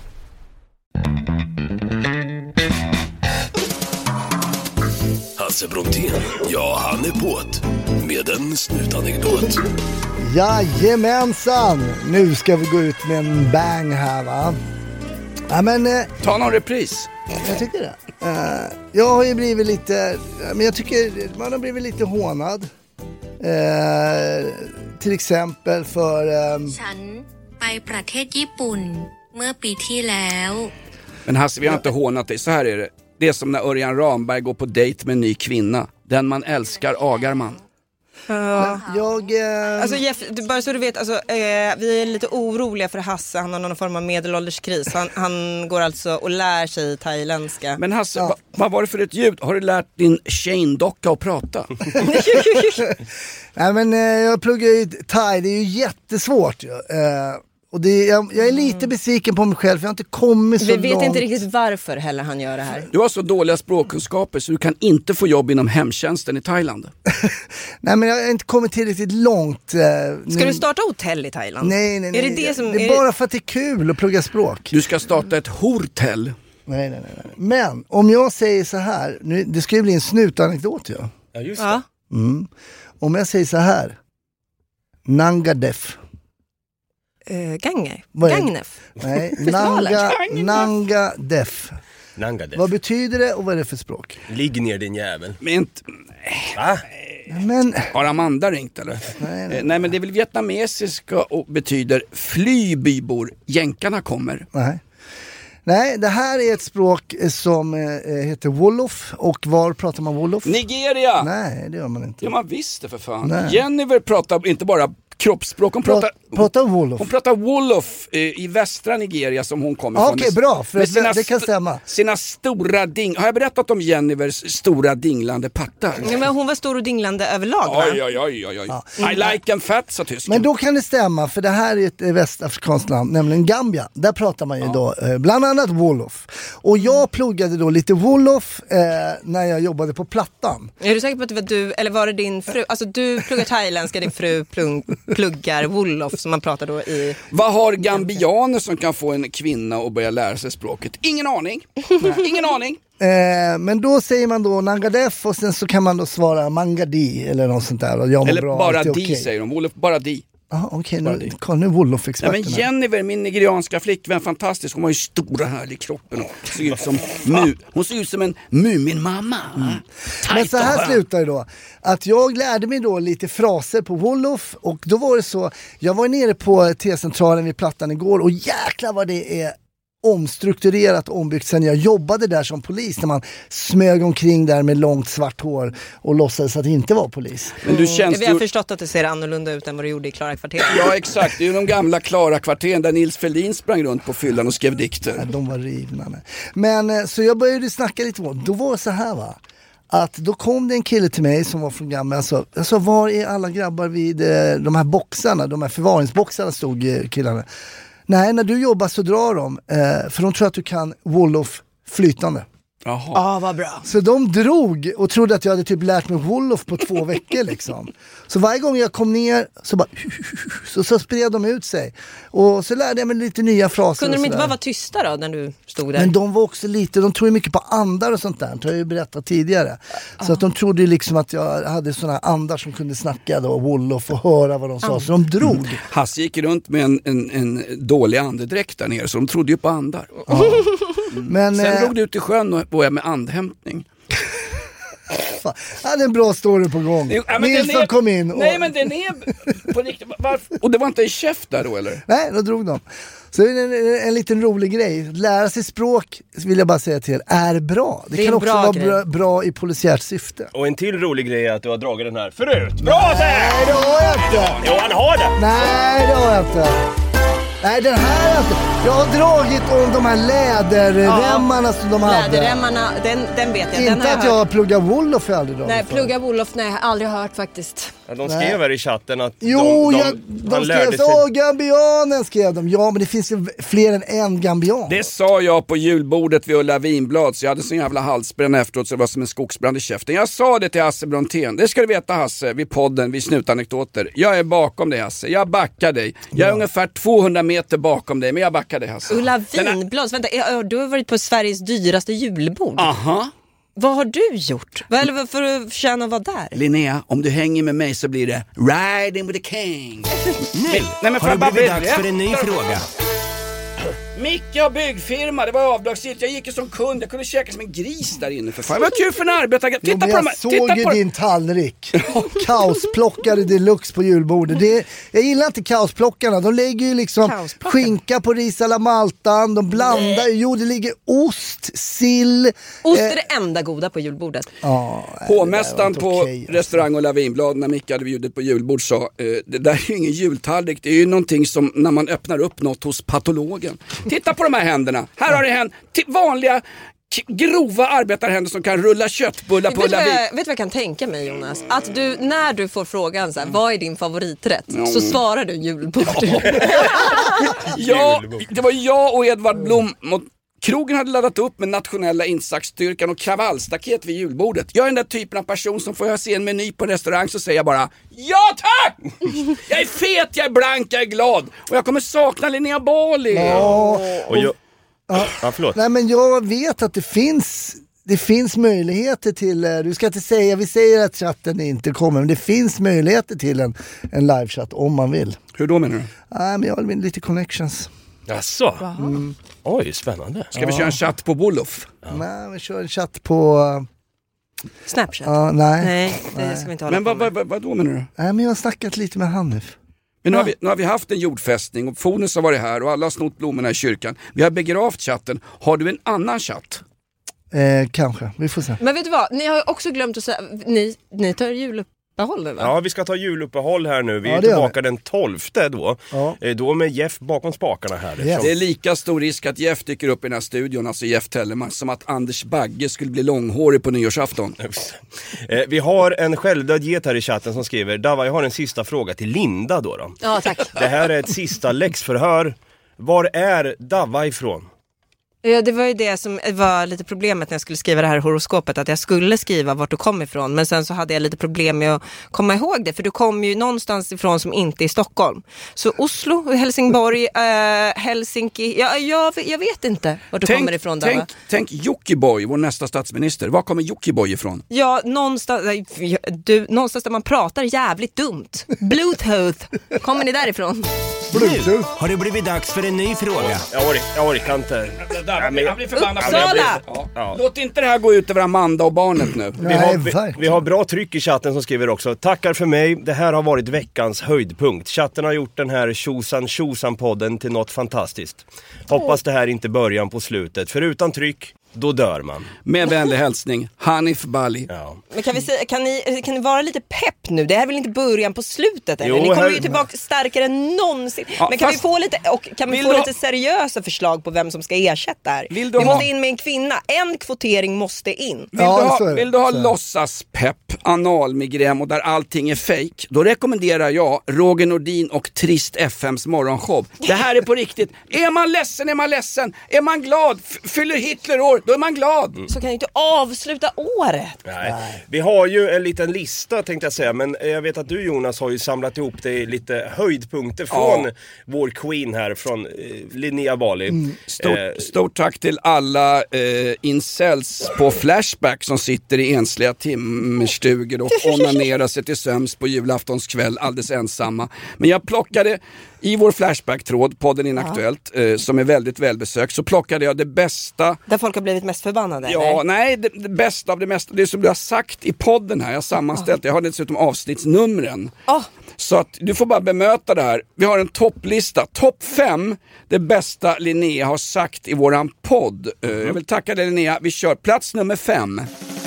Hasse Brontén, ja han är på't med en snutanekdot. Jajamensan! Nu ska vi gå ut med en bang här, va? Ja, men... Ta någon repris. Jag tycker det. Jag har ju blivit lite... Men jag tycker man har blivit lite hånad. Till exempel för... ฉันไปประเทศญี่ปุ่นเมื่อปีที่แล้ว Men Hasse, vi har inte hånat dig. Så här är det. Det är som när Örjan Ramberg går på dejt med en ny kvinna. Den man älskar agar man. Alltså Jeff, bara så du vet, alltså, vi är lite oroliga för Hasse. Han har någon form av medelålderskris. Han går alltså och lär sig thailändska. Men Hasse, vad var det för ett ljud? Har du lärt din Shane-docka att prata? Nej, men jag pluggar ju thai. Det är ju jättesvårt. Och jag är lite besviken på mig själv, för jag har inte kommit så långt. Vi vet inte riktigt varför heller han gör det här. Du har så dåliga språkkunskaper så du kan inte få jobb inom hemtjänsten i Thailand. Nej, men jag har inte kommit tillräckligt långt. Ska du starta hotell i Thailand? Nej. Är det är bara för att det är kul att plugga språk. Du ska starta ett hortell. Nej. Men om jag säger så här, nu, det ska ju bli en snutanekdot ju. Ja, just det. Om jag säger så här, Nangadef. Gagnef? Nej, Nangadef. Vad betyder det och vad är det för språk? Ligg ner din jävel. Men har Amanda ringt eller? Nej, men det är väl vietnamesiska och betyder flybybor, jänkarna kommer. Nej, det här är ett språk som heter Wolof. Och var pratar man Wolof? Nigeria! Nej, det gör man inte. Ja, man visste för fan. Nej. Jennifer pratar inte bara kroppsspråk. Hon pratar Wolof. Hon pratar Wolof i västra Nigeria som hon kommer från. Okej, bra, för det kan stämma. Sina stora Har jag berättat om Jennifers stora dinglande pattar? Ja, men hon var stor och dinglande överlag, va? Oj. I like and fat, sa tysken. Men då kan det stämma, för det här är ett västafrikanskt land, nämligen Gambia. Där pratar man ju då bland annat Wolof. Och jag pluggade då lite Wolof när jag jobbade på Plattan. Är du säker på att det var du, eller var det din fru? Alltså du pluggar thailändska, din fru pluggar Wolof som man pratar då i... Vad har gambianer som kan få en kvinna att börja lära sig språket? Ingen aning. Ingen aning. Men då säger man då Nangadef och sen så kan man då svara Mangadi eller något sånt där. Och jag eller bra, bara di okay. Säger de. Wolof, bara di. Okej, nu Wolof-experterna. Men Jennifer, min nigerianska flickvän, fantastisk. Hon har ju stora härlig kroppen och ser ut som hon ser ut som en Muminmamma. Men så här slutar det då. Att jag lärde mig då lite fraser på Wolof. Och då var det så, jag var nere på T-centralen vid Plattan igår. Och jäklar vad det är omstrukturerat och ombyggt sen jag jobbade där som polis, när man smög omkring där med långt svart hår och låtsades att det inte var polis. Men du känns vi har förstått att det ser annorlunda ut än vad det gjorde i Klara-kvarteren. Ja, exakt. Det är ju de gamla Klara-kvarteren där Nils Fälldin sprang runt på fyllan och skrev dikter. Ja, de var rivna. Men så jag började snacka lite om. Då var det så här, va? Att då kom det en kille till mig som var från gamla. Alltså var är alla grabbar vid de här boxarna? De här förvaringsboxarna stod killarna. Nej, när du jobbar så drar de. För de tror att du kan Wolof flytande. Jaha. Vad bra. Så de drog och trodde att jag hade typ lärt mig Wolof på 2 veckor liksom. Så varje gång jag kom ner så bara så spred de ut sig. Och så lärde jag mig lite nya fraser. Kunde de inte bara vara tysta då när du stod där? Men de var också lite, de tror ju mycket på andar och sånt där. Det har jag ju berättat tidigare. Så att de trodde liksom att jag hade såna andar som kunde snacka då, Wolof, och höra vad de sa. Så de drog. Hasse gick runt med en dålig andedräkt där nere, så de trodde ju på andar. Men, sen drog du ut i sjön och började med andhämtning. fan. Ja, det är en bra story på gång. Nilsson kom in. Nej, men den är på riktigt. Varför? Och det var inte i käft där då, eller? Nej, då drog de. Så det är en liten rolig grej. Lära sig språk, vill jag bara säga till er, är bra. Det kan också vara bra i polisiärt syfte. Och en till rolig grej är att du har dragit den här förut. Bra där! Nej, det har jag inte. Jo, han har det. Nej, det har jag inte. Nej, den här är inte. Jag har dragit om de här läderremmarna som de hade. Läderremmarna, den vet jag. Inte den att jag har pluggat Wolof, jag aldrig dragit. Nej, plugga Wolof, nej, aldrig hört faktiskt. Ja, de skrev här i chatten att de skrev så, Gambianen skrev de. Ja, men det finns ju fler än en Gambian. Det sa jag på julbordet vid Ulla Vinblad, så jag hade sån jävla halsbränna efteråt så det var som en skogsbrand i käften. Jag sa det till Hasse Brontén. Det ska du veta, Hasse, vid podden, vid Snutanekdoter. Jag är bakom dig, Hasse. Jag backar dig. Jag är ungefär 200 meter bakom dig, men jag backar dig, Hasse. Ulla Vinblad, vänta, du har varit på Sveriges dyraste julbord. Aha. Vad har du gjort? Eller för att förtjäna att vara där? Linnea, om du hänger med mig så blir det Riding with the King. Nu har det blivit dags för en ny fråga. Micke har byggfirma, det var avdragsgillt. Jag gick ju som kund, jag kunde käka som en gris där inne för fan. Det var kul för en arbetare. Titta på jag såg ju din tallrik. Kaosplockare deluxe på julbordet. Jag gillar inte kaosplockarna. De lägger ju liksom skinka på ris alla maltan. De blandar. Jo, det ligger ost, sill. Ost är det enda goda på julbordet. Hovmästaren på restaurang och Lavinblad, när Micke hade bjudit på julbord, sa det där är ju ingen jultallrik. Det är ju någonting som när man öppnar upp något hos patologen. Titta på de här händerna. Här har det hänt vanliga grova arbetarhänder som kan rulla köttbullar på Lavin. Vet du vad jag kan tänka mig, Jonas? Att du, när du får frågan så här, vad är din favoriträtt? Så svarar du julbord. Ja, det var jag och Edvard Blom. Krogen hade laddat upp med nationella insatsstyrkan och kravallstaket vid julbordet. Jag är den där typen av person som får jag se en meny på en restaurang så säger jag bara ja tack! Jag är fet, jag är blank, jag är glad. Och jag kommer sakna Linnea Bali. Förlåt. Nej, men jag vet att det finns möjligheter till, du ska inte säga, vi säger att chatten inte kommer, men det finns möjligheter till en livechatt om man vill. Hur då menar du? Nej, men jag vill lite connections. Jaså? Oj, spännande. Ska vi köra en chatt på Wolof? Nej, vi kör en chatt på Snapchat? Nej, det ska vi inte hålla men på vad då menar du? Nej, men jag har snackat lite med Hanif. Men nu har vi haft en jordfästning och Fonus har varit här och alla har snott blommorna i kyrkan. Vi har begravt chatten. Har du en annan chatt? Kanske, vi får se. Men vet du vad, ni har också glömt att säga, ni tar juluppehåll nu, va? Ja, vi ska ta juluppehåll här nu. Vi är tillbaka den 12:e då. Då med Jeff bakom spakarna här. Yes. Det är lika stor risk att Jeff dyker upp i den här studion, alltså Jeff Tellerman, som att Anders Bagge skulle bli långhårig på nyårsafton. Vi har en självdöd get här i chatten som skriver: Dava, jag har en sista fråga till Linda då. Ja, tack. Det här är ett sista läxförhör. Var är Dava ifrån? Ja, det var ju det som var lite problemet när jag skulle skriva det här horoskopet, att jag skulle skriva vart du kom ifrån, men sen så hade jag lite problem med att komma ihåg det, för du kom ju någonstans ifrån som inte är Stockholm. Så Oslo, Helsingborg, Helsinki, jag vet inte vart du kommer ifrån där. Tänk Jockiboi, vår nästa statsminister. Var kommer Jockiboi ifrån? Ja, någonstans där man pratar jävligt dumt. Bluetooth, kommer ni därifrån? Nu har det blivit dags för en ny fråga. Jag orkar inte. Jag blir förbannad. Uppsala! Låt inte det här gå ut över Amanda och barnet nu. Vi har bra tryck i chatten som skriver också: tackar för mig, det här har varit veckans höjdpunkt. Chatten har gjort den här Tjosan-podden till något fantastiskt. Hoppas det här inte början på slutet, för utan tryck, då dör man. Med vänlig hälsning, Hanif Bali. Ja. Men kan ni vara lite pepp nu? Det här är väl inte början på slutet, eller? Ni kommer ju tillbaka starkare än någonsin. Ja, men kan vi få lite lite seriösa förslag på vem som ska ersätta här? Vi måste in med en kvinna. En kvotering måste in. Vill du ha låtsaspepp, analmigrän och där allting är fake? Då rekommenderar jag Roger Nordin och Trist FMs morgonshow. Det här är på riktigt. Är man ledsen är man ledsen. Är man glad, fyller Hitler år, då är man glad. Så kan ju inte avsluta året. Nej. Vi har ju en liten lista, tänkte jag säga, men jag vet att du, Jonas, har ju samlat ihop dig lite höjdpunkter från vår queen här, från Linnea Bali. Stort tack till alla incels på Flashback som sitter i ensliga timmerstugor och onanerar sig till söms på julaftonskväll alldeles ensamma. Men jag plockade I vår Flashback-tråd, podden Inaktuellt, som är väldigt välbesökt, så plockade jag det bästa. Där folk har blivit mest förbannade? Ja, eller? Nej, det bästa av det mesta. Det som du har sagt i podden här, jag har sammanställt. Jag har dessutom avsnittsnumren. Så att du får bara bemöta det här. Vi har en topplista. Topp 5, det bästa Linnea har sagt i våran podd. Jag vill tacka dig Linnea. Vi kör plats nummer 5.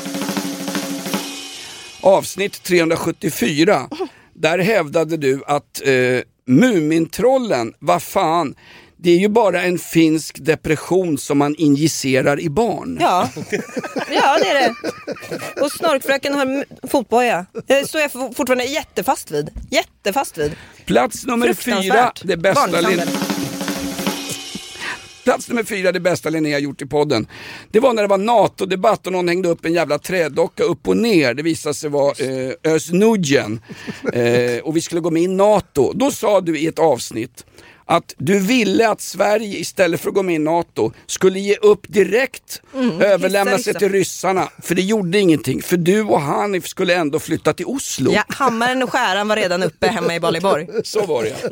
Avsnitt 374. Där hävdade du att Mumintrollen, vad fan, det är ju bara en finsk depression som man injicerar i barn. Ja, ja det är det. Och Snorkfröken har fotboja. Så är jag fortfarande jättefast vid. Plats nummer 4, det bästa Plats nummer 4, det bästa Linnea gjort i podden. Det var när det var NATO-debatt och någon hängde upp en jävla trädocka upp och ner. Det visade sig vara Öznujen. Och vi skulle gå med i NATO. Då sa du i ett avsnitt att du ville att Sverige istället för att gå med i NATO skulle ge upp direkt, överlämna sig till ryssarna. För det gjorde ingenting. För du och Hanif skulle ändå flytta till Oslo. Ja, hammaren och skäran var redan uppe hemma i Baliborg. Så var det.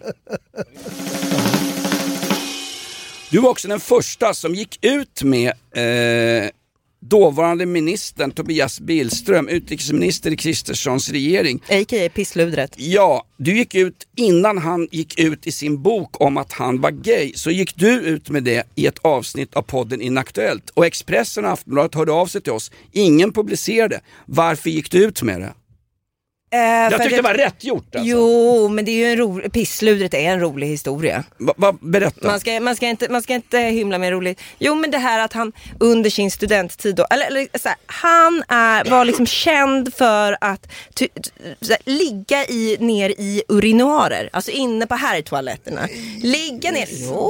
Du var också den första som gick ut med dåvarande ministern Tobias Billström, utrikesminister i Kristerssons regering. A.k.a. pissludret. Ja, du gick ut innan han gick ut i sin bok om att han var gay. Så gick du ut med det i ett avsnitt av podden Inaktuellt. Och Expressen och Aftonbladet hörde av sig till oss. Ingen publicerade. Varför gick du ut med det? Jag tyckte det var rätt gjort alltså. Jo, men det är ju pissludret är en rolig historia. Berätta. Man ska inte hymla med roligt. Jo, men det här att han under sin studenttid då, eller så här, han var liksom känd för att ligga ner i urinoarer, alltså inne på herrtoaletterna. Ligga ner.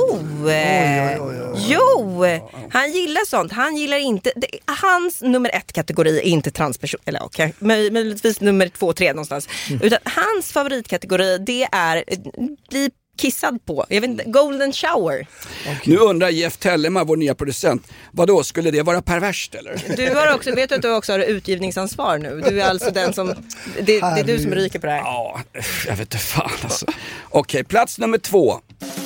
Jo, han gillar sånt. Han gillar inte hans nummer 1 kategori är inte transperson, eller okej, möjligtvis nummer 2, 3 någonstans. Utan hans favoritkategori, det är bli kissad på. Jag vet inte, golden shower. Okay. Nu undrar Jeff Tellema, vår nya producent, vadå, skulle det vara perverst eller? Du har också, vet du att du också har utgivningsansvar nu? Du är alltså den som, det är du som ryker på det här. Ja, jag vet inte fan alltså. Okej, plats nummer 2.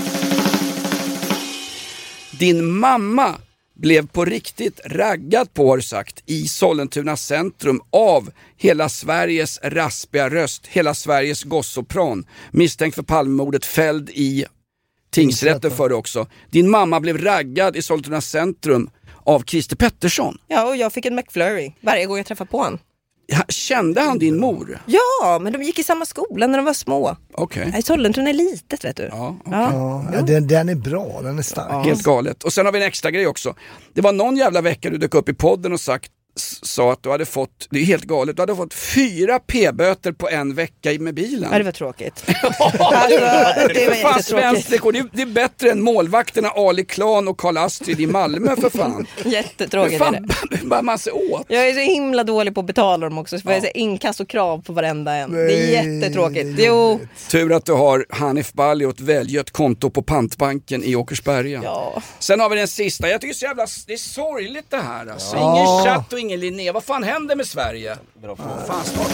Din mamma blev på riktigt raggad på, har du sagt, i Sollentuna centrum av hela Sveriges raspiga röst, hela Sveriges gossopran, misstänkt för Palmemordet, fälld i tingsrätten för det också. Din mamma blev raggad i Sollentuna centrum av Christer Pettersson. Ja, och jag fick en McFlurry varje gång jag träffade på honom. Kände han din mor? Ja, men de gick i samma skola när de var små. Okej. Nej, Sollentuna är litet, vet du. Ja, okay. Den är bra, den är stark. Ja. Helt galet. Och sen har vi en extra grej också. Det var någon jävla vecka du dök upp i podden och sa att du hade fått, det är helt galet, du hade fått 4 p-böter på en vecka med bilen. Ja, det var tråkigt. Det var fan svenskt rekord. Det är bättre än målvakterna Ali Klan och Karl Astrid i Malmö för fan. Jättetråkigt är det. Bara massa åt. Jag är så himla dålig på att betala dem också. Så får jag säga inkast och krav på varenda en. Det är jättetråkigt. Jo. Tur att du har Hanif Bali och ett välgött konto på Pantbanken i Åkersberga. Ja. Sen har vi den sista. Jag tycker så jävla, det är sorgligt det här alltså. Ingen chatt och ingen Linnea. Vad fan händer med Sverige? Fan snart.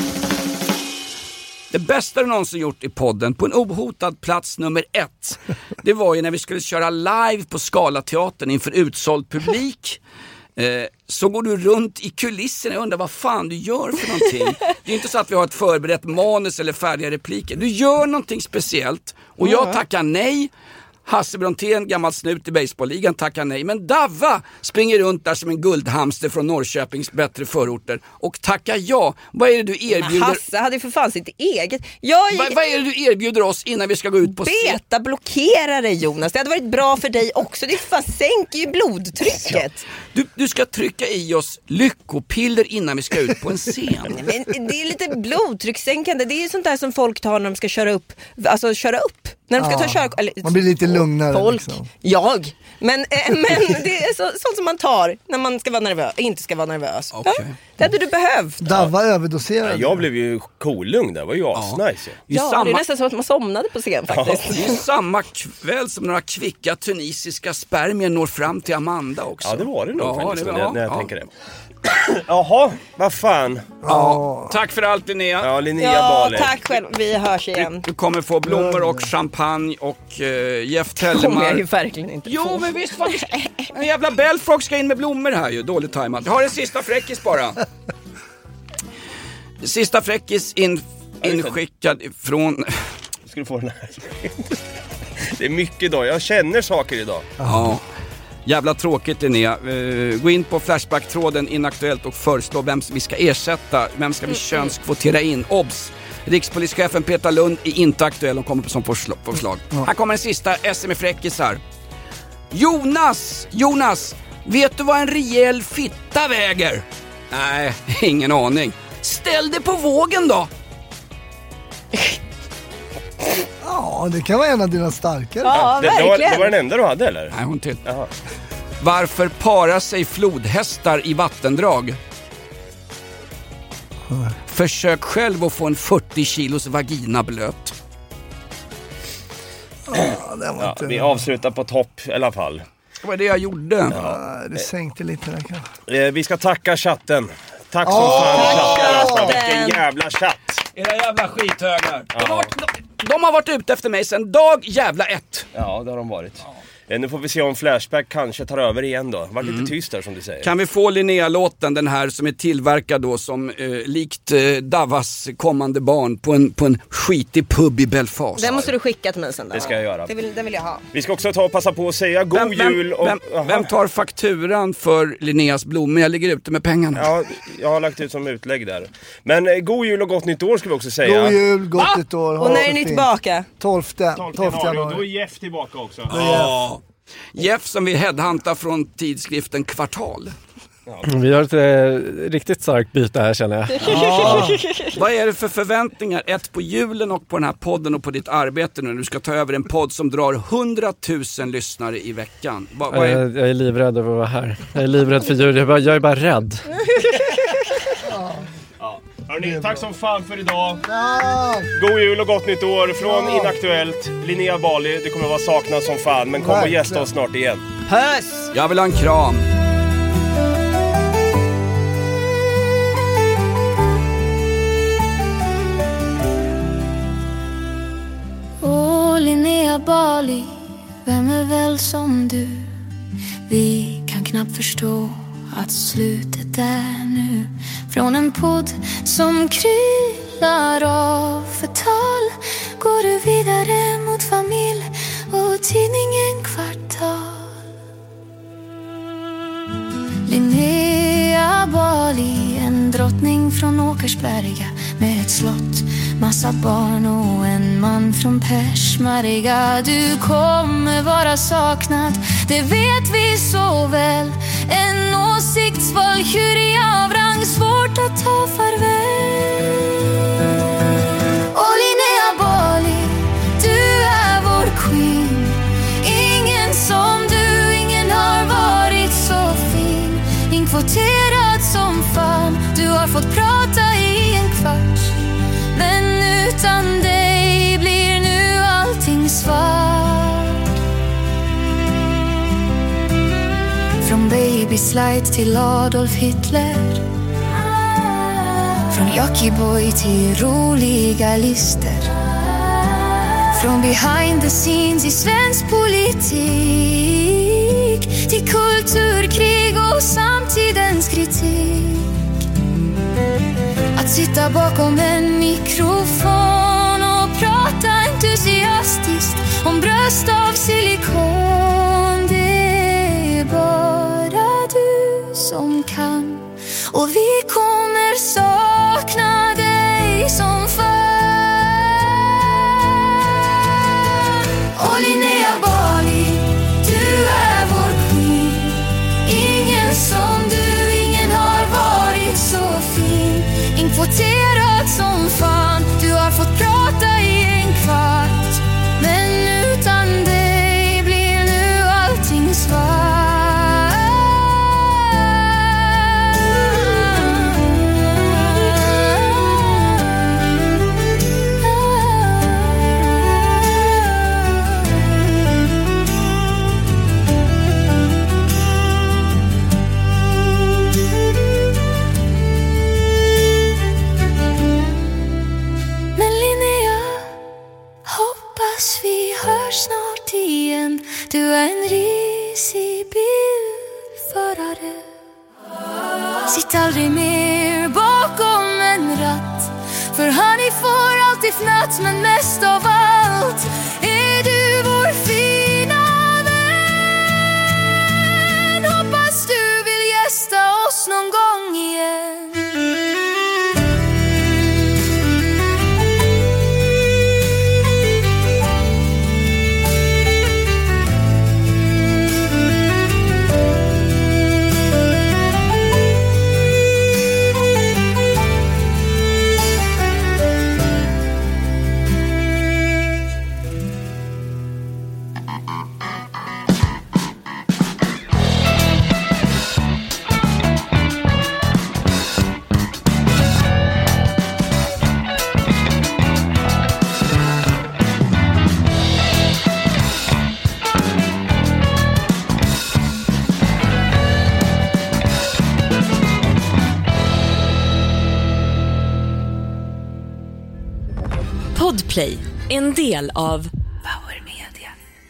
Det bästa du någonsin gjort i podden på en ohotad plats nummer 1. Det var ju när vi skulle köra live på Scalateatern inför utsåld publik. Så går du runt i kulisserna och undrar vad fan du gör för någonting. Det är inte så att vi har ett förberett manus eller färdiga repliker. Du gör någonting speciellt och jag tackar nej. Hasse Brontén, gammal snut i baseballligan, tackar nej. Men Davva springer runt där som en guldhamster från Norrköpings bättre förorter och tackar ja. Vad är det du erbjuder? Men Hasse hade för fan sitt eget. Vad är det du erbjuder oss innan vi ska gå ut på scen? Beta-blockera dig, Jonas. Det hade varit bra för dig också. Det fan sänker ju blodtrycket. Du ska trycka i oss lyckopiller innan vi ska ut på en scen. Men det är lite blodtryckssänkande. Det är sånt där som folk tar när de ska köra upp. Alltså köra upp. När de ska ta körkort. Man blir lite lugnare. Folk. Liksom. Jag. Men det är sånt som man tar när man ska vara nervös, inte ska vara nervös. Okay. Ja, det hade du behövt. Davva överdoserade. Jag blev ju cool-lugn där, var ju asnice. Ja, det är nästan så att man somnade på scen faktiskt. Det är samma kväll som några kvicka tunisiska spermier når fram till Amanda också. Ja, det var det nog faktiskt när jag tänker det. Jaha, vad fan. Ja, tack för allt Linnea. Ja, Linnea Bali. Tack själv, vi hörs igen. Du kommer få blommor och champagne och Jeff Tellemar. Kommer jag ju verkligen inte få. Jo, men visst fan. En jävla Belfrog ska in med blommor här ju, dåligt tajmat. Jag har en sista fräckis bara. Sista fräckis inskickad från... Ska du få den här? Det är mycket idag, jag känner saker idag. Ja. Jävla tråkigt Linnea. Gå in på Flashback-tråden Inaktuellt och föreslå vem vi ska ersätta. Vem ska vi könskvotera in? Obs! Rikspolischefen Petra Lund är inte aktuell och kommer på som förslag. Här kommer en sista SM-fräckisar. Jonas! Vet du vad en rejäl fitta väger? Nej, ingen aning. Ställ det på vågen då! Ja, det kan vara en av dina starkare. Ja, verkligen. Det var den enda du hade, eller? Nej, hon till. Jaha. Varför parar sig flodhästar i vattendrag? Försök själv att få en 40 kilos vagina blöt. Vi avslutar på topp i alla fall. Det var det jag gjorde. Ja, det sänkte lite där kanske. Vi ska tacka chatten. Tack så fan chatten. Vilken jävla chatt. Era jävla skithögar. De har varit ute efter mig sedan dag jävla 1. Ja, det har de varit. Nu får vi se om Flashback kanske tar över igen då. Var lite tyst där som du säger. Kan vi få Linnea-låten, den här som är tillverkad då som likt Davas kommande barn på en skitig pub i Belfast. Den måste du skicka till mig sen då. Det ska jag göra. Den vill jag ha. Vi ska också passa på att säga god jul. Vem tar fakturan för Linneas blommor? Jag ligger ute med pengarna. Ja, jag har lagt ut som utlägg där. Men god jul och gott nytt år ska vi också säga. God jul, gott nytt år. Och när är ni tillbaka? 12 januari. Då är Jeff tillbaka också. Ja. Jeff som vi headhuntar från tidskriften Kvartal. Vi har ett riktigt starkt byte här, känner jag. Vad är det för förväntningar? Ett på julen och på den här podden och på ditt arbete nu. Du ska ta över en podd som drar 100 000 lyssnare i veckan. Jag är livrädd över att vara här. Jag är livrädd för jul. Jag är bara rädd. Hörrni, tack som fan för idag. God jul och gott nytt år från Inaktuellt. Linnea Bali, du kommer vara saknad som fan, men kom och gästa oss snart igen. Puss! Jag vill ha en kram. Linnea Bali, vem är väl som du? Vi kan knappt förstå att slutet är nu. Från en podd som kryllar av förtal går du vidare mot familj och tidningen Kvartal. Linnea Bali, en drottning från Åkersberga med ett slott, massa barn och en man från Persmaringa. Du kommer vara saknad, det vet vi så väl. En åsiktsvalkyrie av rang, svårt att ta farväl. Och Linnea Bali, du är vår queen. Ingen som du, ingen har varit så fin. Inkvoterad som fan, du har fått prata i en kvart. Men utan dig blir nu allting svart. Från Baby Slide till Adolf Hitler, från Jockiboi till roliga lister, från behind the scenes i svensk politik till kulturkrig och samtidens kritik. Att sitta bakom en mikrofon och prata entusiastiskt om bröst av silikon, det är bara du som kan. Och vi kommer sakna dig som fan. Och Linnea Bali, du är vår queen. Ingen som du, ingen har varit så fin. Inkvoterad som fan, du har fått prata i en kvart. Men utan dig blir nu allting svart. sitt aldrig mer bakom en ratt. För honey får alltid fnatt, men mest av allt är du vår fina vän. Hoppas du vill gästa oss någon gång igen. Podplay, en del av Power Media.